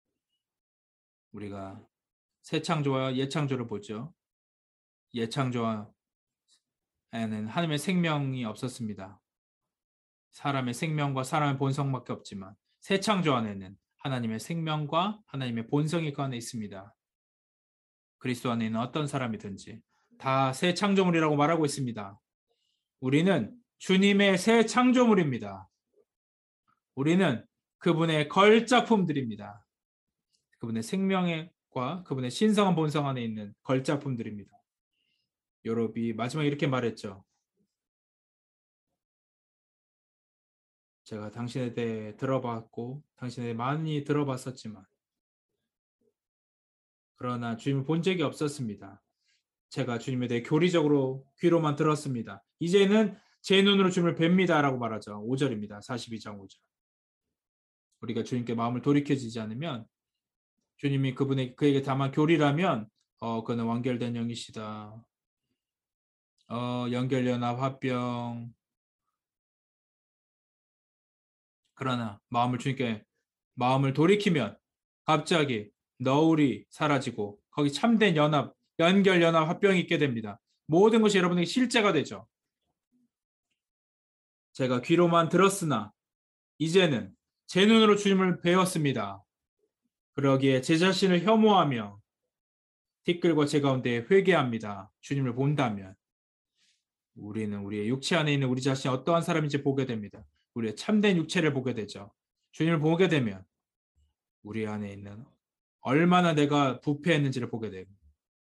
우리가 새 창조와 옛 창조를 보죠. 옛 창조에는 하나님의 생명이 없었습니다. 사람의 생명과 사람의 본성밖에 없지만 새 창조 안에는 하나님의 생명과 하나님의 본성이 그 안에 있습니다. 그리스도 안에 있는 어떤 사람이든지 다 새 창조물이라고 말하고 있습니다. 우리는 주님의 새 창조물입니다. 우리는 그분의 걸작품들입니다. 그분의 생명과 그분의 신성한 본성 안에 있는 걸작품들입니다. 요롭이 마지막에 이렇게 말했죠. 제가 당신에 대해 들어봤고 당신에 대해 많이 들어봤었지만 그러나 주님을 본 적이 없었습니다. 제가 주님에 대해 교리적으로 귀로만 들었습니다. 이제는 제 눈으로 주님을 뵙니다 라고 말하죠. 오 절입니다. 사십이 장 오 절. 우리가 주님께 마음을 돌이켜지지 않으면 주님이 그분의 그에게 다만 교리라면 어 그는 완결된 영이시다. 어 연결연합 합병. 그러나 마음을 주님께 마음을 돌이키면 갑자기 너울이 사라지고 거기 참된 연합, 연결, 연합, 합병이 있게 됩니다. 모든 것이 여러분에게 실제가 되죠. 제가 귀로만 들었으나 이제는 제 눈으로 주님을 배웠습니다. 그러기에 제 자신을 혐오하며 티끌과 제 가운데 회개합니다. 주님을 본다면 우리는 우리의 육체 안에 있는 우리 자신이 어떠한 사람인지 보게 됩니다. 우리의 참된 육체를 보게 되죠. 주님을 보게 되면 우리 안에 있는 얼마나 내가 부패했는지를 보게 됩니다.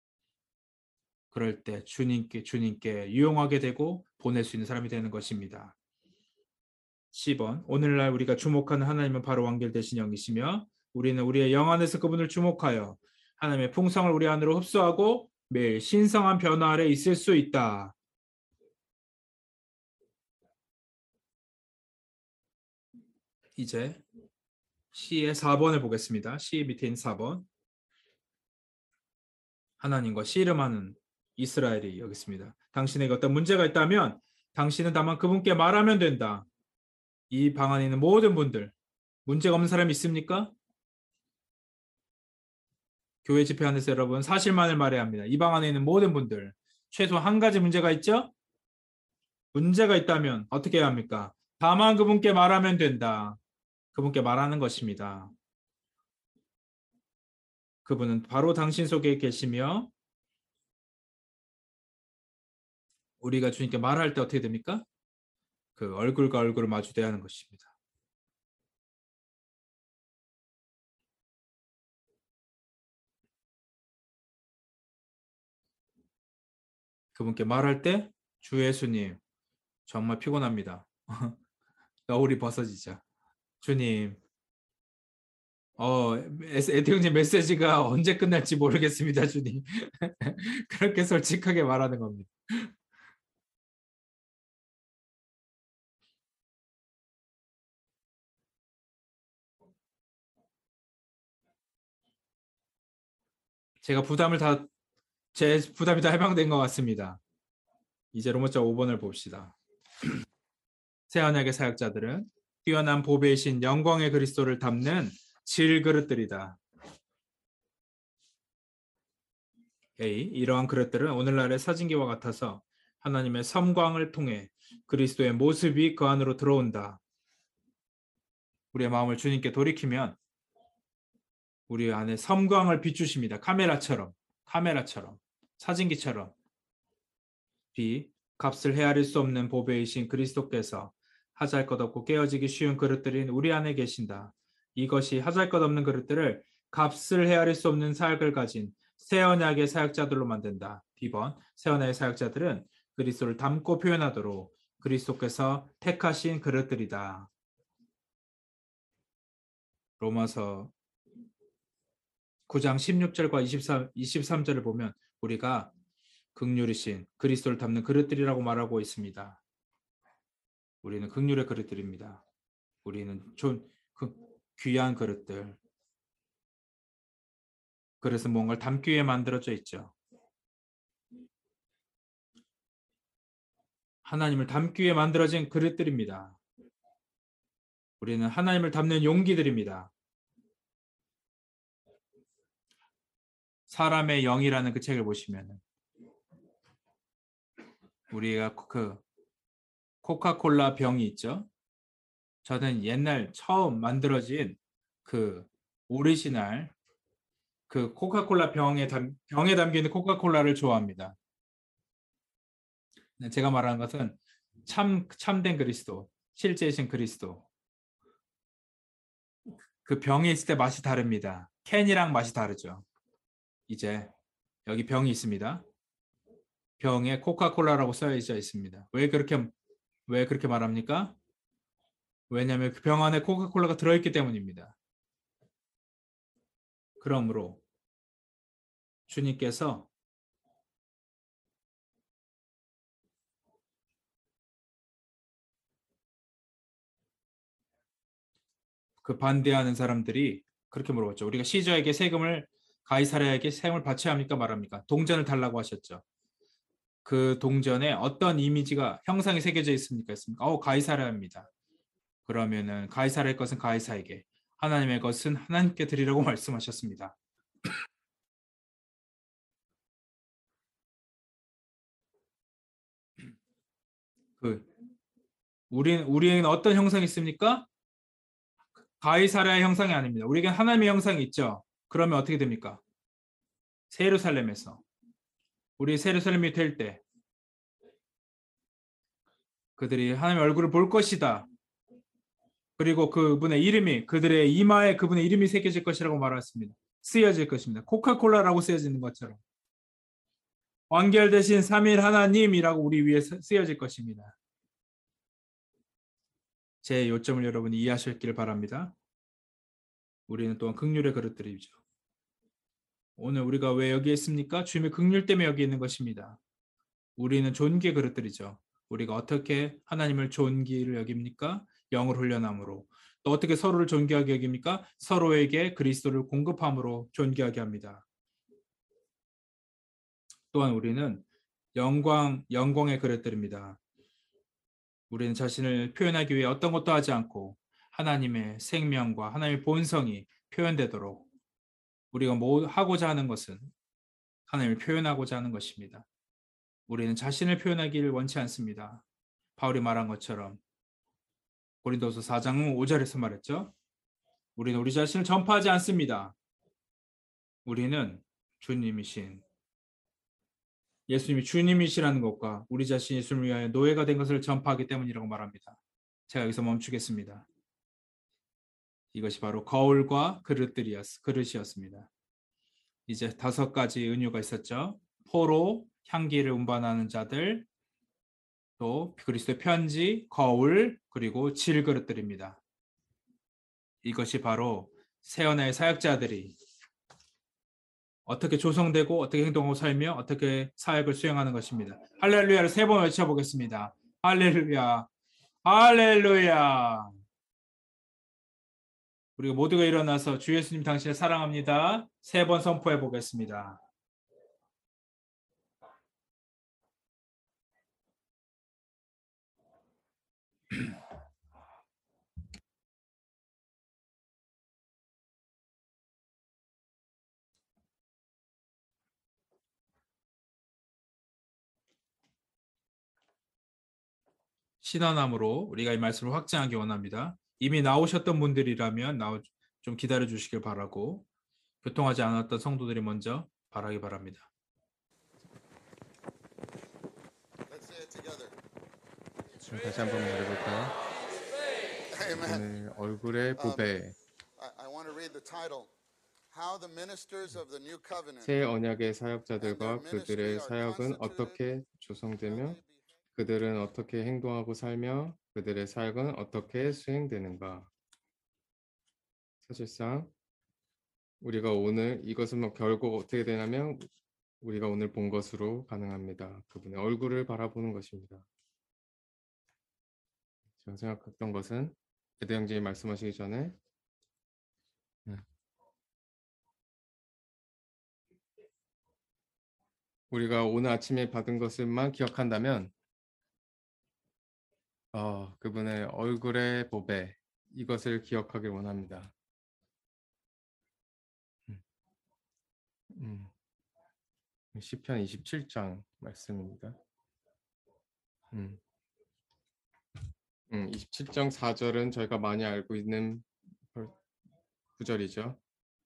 그럴 때 주님께 주님께 유용하게 되고 보낼 수 있는 사람이 되는 것입니다. 십 번 오늘날 우리가 주목하는 하나님은 바로 완결되신 영이시며 우리는 우리의 영 안에서 그분을 주목하여 하나님의 풍성을 우리 안으로 흡수하고 매일 신성한 변화 아래 있을 수 있다. 이제 C의 사 번을 보겠습니다. C 밑에 있는 사 번. 하나님과 씨름하는 이스라엘이 여기 있습니다. 당신에게 어떤 문제가 있다면 당신은 다만 그분께 말하면 된다. 이 방 안에 있는 모든 분들 문제가 없는 사람이 있습니까? 교회 집회 안에서 여러분 사실만을 말해야 합니다. 이 방 안에 있는 모든 분들 최소 한 가지 문제가 있죠? 문제가 있다면 어떻게 해야 합니까? 다만 그분께 말하면 된다. 그분께 말하는 것입니다. 그분은 바로 당신 속에 계시며 우리가 주님께 말할 때 어떻게 됩니까? 그 얼굴과 얼굴을 마주 대하는 것입니다. 그분께 말할 때 주 예수님 정말 피곤합니다. 겨울이 벗어지자. 주님 어, 에디형님 메시지가 언제 끝날지 모르겠습니다, 주님. 그렇게 솔직하게 말하는 겁니다. 제가 부담을 다, 제 부담이 다 해방된 것 같습니다. 이제 로마자 오 번을 봅시다. 새 언약의 사역자들은 뛰어난 보배이신 영광의 그리스도를 담는 질그릇들이다. A. 이러한 그릇들은 오늘날의 사진기와 같아서 하나님의 섬광을 통해 그리스도의 모습이 그 안으로 들어온다. 우리의 마음을 주님께 돌이키면 우리 안에 섬광을 비추십니다. 카메라처럼, 카메라처럼, 사진기처럼. B. 값을 헤아릴 수 없는 보배이신 그리스도께서 하잘것없고 깨어지기 쉬운 그릇들인 우리 안에 계신다. 이것이 하잘것없는 그릇들을 값을 헤아릴 수 없는 사역을 가진 새 언약의 사역자들로 만든다. B번 새 언약의 사역자들은 그리스도를 담고 표현하도록 그리스도께서 택하신 그릇들이다. 로마서 구 장 십육 절과 이십삼, 이십삼 절을 보면 우리가 긍휼이신 그리스도를 담는 그릇들이라고 말하고 있습니다. 우리는 긍휼의 그릇들입니다. 우리는 좀 그 귀한 그릇들. 그래서 뭔가를 담기 위해 만들어져 있죠. 하나님을 담기 위해 만들어진 그릇들입니다. 우리는 하나님을 담는 용기들입니다. 사람의 영이라는 그 책을 보시면 우리가 그 코카콜라 병이 있죠. 저는 옛날 처음 만들어진 그 오리지널 그 코카콜라 병에 담, 병에 담기는 코카콜라를 좋아합니다. 제가 말하는 것은 참 참된 그리스도, 실제이신 그리스도. 그 병이 있을 때 맛이 다릅니다. 캔이랑 맛이 다르죠. 이제 여기 병이 있습니다. 병에 코카콜라라고 써져 있습니다. 왜 그렇게 왜 그렇게 말합니까? 왜냐하면 그 병 안에 코카콜라가 들어있기 때문입니다. 그러므로 주님께서 그 반대하는 사람들이 그렇게 물어봤죠. 우리가 시저에게 세금을 가이사랴에게 세금을 바쳐야 합니까 말합니까? 동전을 달라고 하셨죠. 그 동전에 어떤 이미지가 형상이 새겨져 있습니까? 있습니까? 어, 가이사랴입니다. 그러면은 가이사랴의 것은 가이사에게, 하나님의 것은 하나님께 드리라고 말씀하셨습니다. 우리 우리에게는 어떤 형상이 있습니까? 가이사랴의 형상이 아닙니다. 우리에게는 하나님의 형상이 있죠. 그러면 어떻게 됩니까? 새 예루살렘에서 우리 새 예루살렘이 될 때 그들이 하나님의 얼굴을 볼 것이다. 그리고 그분의 이름이 그들의 이마에 그분의 이름이 새겨질 것이라고 말했습니다. 쓰여질 것입니다. 코카콜라라고 쓰여지는 것처럼 완결되신 삼일 하나님이라고 우리 위에 쓰여질 것입니다. 제 요점을 여러분이 이해하셨기를 바랍니다. 우리는 또한 긍휼의 그릇들이죠. 오늘 우리가 왜 여기에 있습니까? 주님의 긍휼 때문에 여기 있는 것입니다. 우리는 존귀의 그릇들이죠. 우리가 어떻게 하나님을 존귀를 여깁니까? 영을 훈련함으로. 또 어떻게 서로를 존귀하게 여깁니까? 서로에게 그리스도를 공급함으로 존귀하게 합니다. 또한 우리는 영광, 영광의 그릇들입니다. 우리는 자신을 표현하기 위해 어떤 것도 하지 않고 하나님의 생명과 하나님의 본성이 표현되도록 우리가 뭐 하고자 하는 것은 하나님을 표현하고자 하는 것입니다. 우리는 자신을 표현하기를 원치 않습니다. 바울이 말한 것처럼 고린도서 사 장 오 절에서 말했죠. 우리는 우리 자신을 전파하지 않습니다. 우리는 주님이신 예수님이 주님이시라는 것과 우리 자신이 예수님을 위하여 노예가 된 것을 전파하기 때문이라고 말합니다. 제가 여기서 멈추겠습니다. 이것이 바로 거울과 그릇들이었, 그릇이었습니다. 이제 다섯 가지 은유가 있었죠. 포로, 향기를 운반하는 자들, 또 그리스도의 편지, 거울, 그리고 질그릇들입니다. 이것이 바로 세언의 사역자들이 어떻게 조성되고 어떻게 행동하고 살며 어떻게 사역을 수행하는 것입니다. 할렐루야를 세 번 외쳐보겠습니다. 할렐루야, 할렐루야. 우리가 모두가 일어나서 주 예수님 당신을 사랑합니다. 세 번 선포해 보겠습니다. 신원함으로 우리가 이 말씀을 확증하기 원합니다. 이미 나오셨던 분들이라면 나오, 좀 기다려 주시길 바라고 교통하지 않았던 성도들이 먼저 바라기 바랍니다. 다시 한번 말해볼까요? 오늘 얼굴의 보배. 새 언약의 사역자들과 그들의 사역은 어떻게 조성되며 그들은 어떻게 행동하고 살며 그들의 사역은 어떻게 수행되는가. 사실상 우리가 오늘 이것은 결국 어떻게 되냐면 우리가 오늘 본 것으로 가능합니다. 그분의 얼굴을 바라보는 것입니다. 제가 생각했던 것은 에드 형제님 말씀하시기 전에 우리가 오늘 아침에 받은 것을만 기억한다면 어, 그분의 얼굴의 보배 이것을 기억하길 원합니다. 음, 음. 시편 이십칠 장 말씀입니다. 음. 음, 이십칠 장 사 절은 저희가 많이 알고 있는 구절이죠.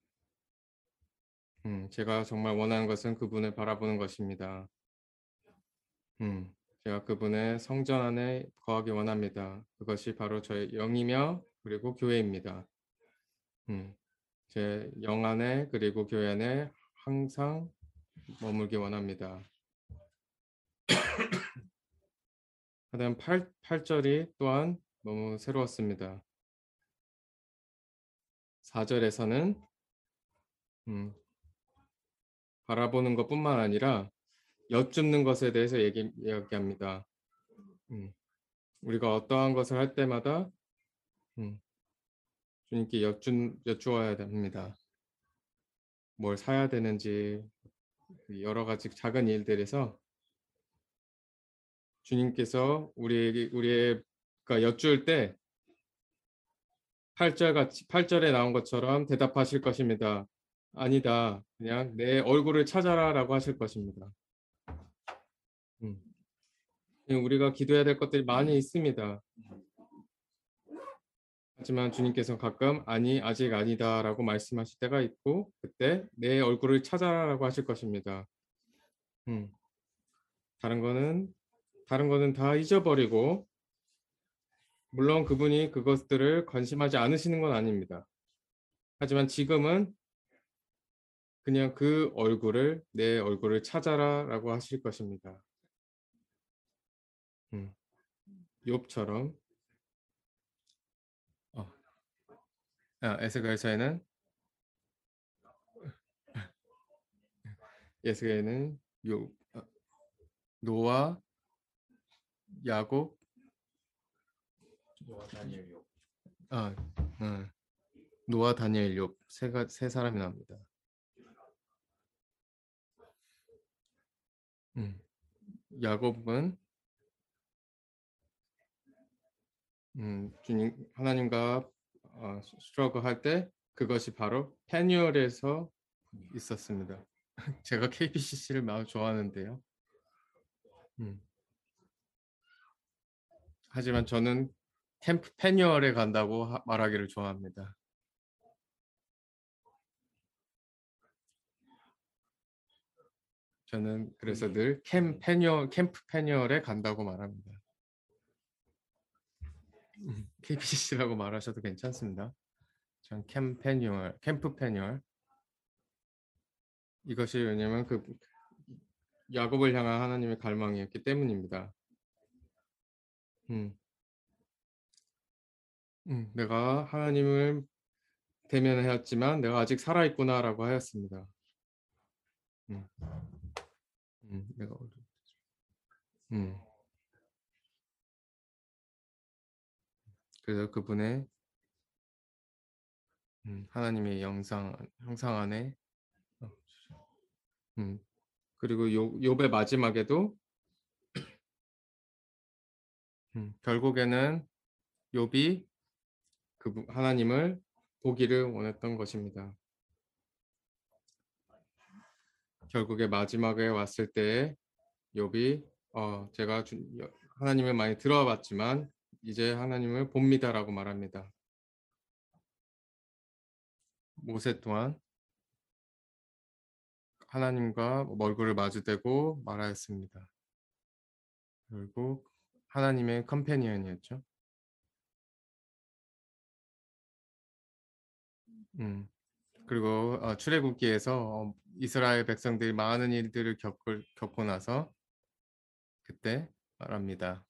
음, 제가 정말 원하는 것은 그분을 바라보는 것입니다. 음, 제가 그분의 성전 안에 거하기 원합니다. 그것이 바로 저의 영이며 그리고 교회입니다. 음, 제 영 안에 그리고 교회 안에 항상 머물기 원합니다. 하여튼 팔 절이 또한 너무 새로웠습니다. 사 절에서는 음, 바라보는 것뿐만 아니라 여쭙는 것에 대해서 얘기, 이야기합니다. 음, 우리가 어떠한 것을 할 때마다 음, 주님께 여쭈, 여쭈어야 됩니다. 뭘 사야 되는지 여러 가지 작은 일들에서 주님께서 우리에게 우리가 여쭈을 때 팔 절 같이 팔 절에 나온 것처럼 대답하실 것입니다. 아니다. 그냥 내 얼굴을 찾아라라고 하실 것입니다. 음. 우리가 기도해야 될 것들이 많이 있습니다. 하지만 주님께서 가끔 아니 아직 아니다라고 말씀하실 때가 있고 그때 내 얼굴을 찾아라라고 하실 것입니다. 음, 다른 거는 다른 거는 다 잊어버리고 물론 그분이 그것들을 관심하지 않으시는 건 아닙니다. 하지만 지금은 그냥 그 얼굴을 내 얼굴을 찾아라라고 하실 것입니다. 음, 욥처럼 어, 아, 에스겔서에는 에스겔에는 요 아, 노아, 야곱, 노아, 다니엘, 욥. 아, 음, 노아, 다니엘, 욥 세가 세 사람이 나옵니다. 음, 야곱은 음, 주님 하나님과 어, 스트러글 할 때 그것이 바로 페뉴얼에서 있었습니다. 제가 케이피씨씨를 매우 좋아하는데요. 음, 하지만 저는 캠프 페뉴얼에 간다고 하- 말하기를 좋아합니다. 저는 그래서 늘 캠 페뉴얼, 캠프 페뉴얼에 간다고 말합니다. 케이피씨씨라고 말하셔도 괜찮습니다. 전 캠 페뉴얼, 캠프 페뉴얼. 이것이 왜냐면 그 야곱을 향한 하나님의 갈망이었기 때문입니다. 음, 음, 내가 하나님을 대면하였지만 내가 아직 살아있구나라고 하였습니다. 음, 음, 내가 어디- 음, 그래서 그분의 음, 하나님의 영상 형상 안에 어, 음, 그리고 요, 욥의 마지막에도 음, 결국에는 욥이 그 하나님을 보기를 원했던 것입니다. 결국에 마지막에 왔을 때 욥이 어, 제가 주, 하나님을 많이 들어봤지만 이제 하나님을 봅니다라고 말합니다. 모세 또한 하나님과 얼굴을 마주대고 말하였습니다. 그리고 하나님의 컴패니언이었죠. 음, 그리고 어, 출애굽기에서 어, 이스라엘 백성들이 많은 일들을 겪을, 겪고 나서 그때 말합니다.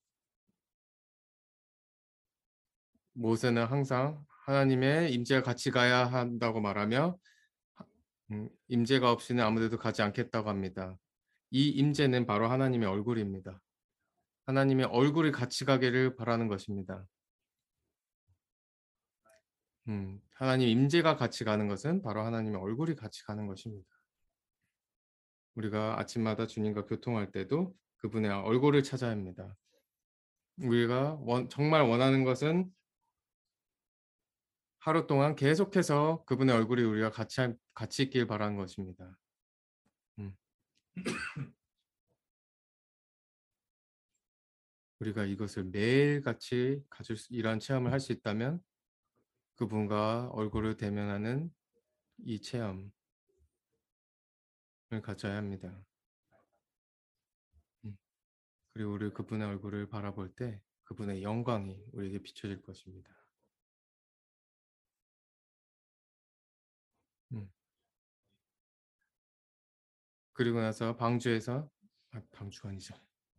모세는 항상 하나님의 임재가 같이 가야 한다고 말하며 음, 임재가 없이는 아무데도 가지 않겠다고 합니다. 이 임재는 바로 하나님의 얼굴입니다. 하나님의 얼굴이 같이 가기를 바라는 것입니다. 음, 하나님 임재가 같이 가는 것은 바로 하나님의 얼굴이 같이 가는 것입니다. 우리가 아침마다 주님과 교통할 때도 그분의 얼굴을 찾아야 합니다. 우리가 원, 정말 원하는 것은 하루 동안 계속해서 그분의 얼굴이 우리가 같이 같이 있길 바라는 것입니다. 음, 우리가 이것을 매일 같이 가질 수, 이러한 체험을 할 수 있다면 그분과 얼굴을 대면하는 이 체험을 가져야 합니다. 음, 그리고 우리 그분의 얼굴을 바라볼 때 그분의 영광이 우리에게 비춰질 것입니다. 음, 그리고 나서 방주에서 아, 방주가 아니죠.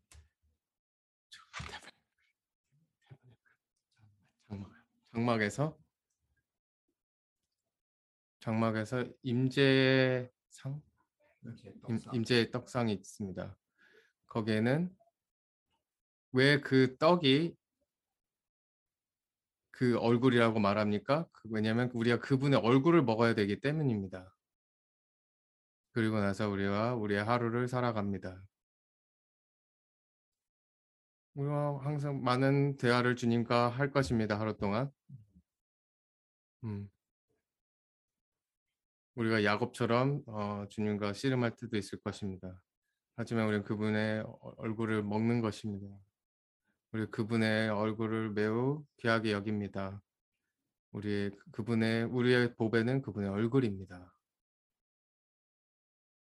장막, 장막에서 장막에서 임재상 이렇게 임, 떡상. 임재의 떡상이 있습니다. 거기에는 왜 그 떡이 그 얼굴이라고 말합니까? 그 왜냐하면 우리가 그분의 얼굴을 먹어야 되기 때문입니다. 그리고 나서 우리가 우리의 하루를 살아갑니다. 우리가 항상 많은 대화를 주님과 할 것입니다. 하루 동안. 음, 우리가 야곱처럼 어, 주님과 씨름할 때도 있을 것입니다. 하지만 우리는 그분의 얼굴을 먹는 것입니다. 우리 그분의 얼굴을 매우 귀하게 여깁니다. 우리의 그분의 우리의 보배는 그분의 얼굴입니다.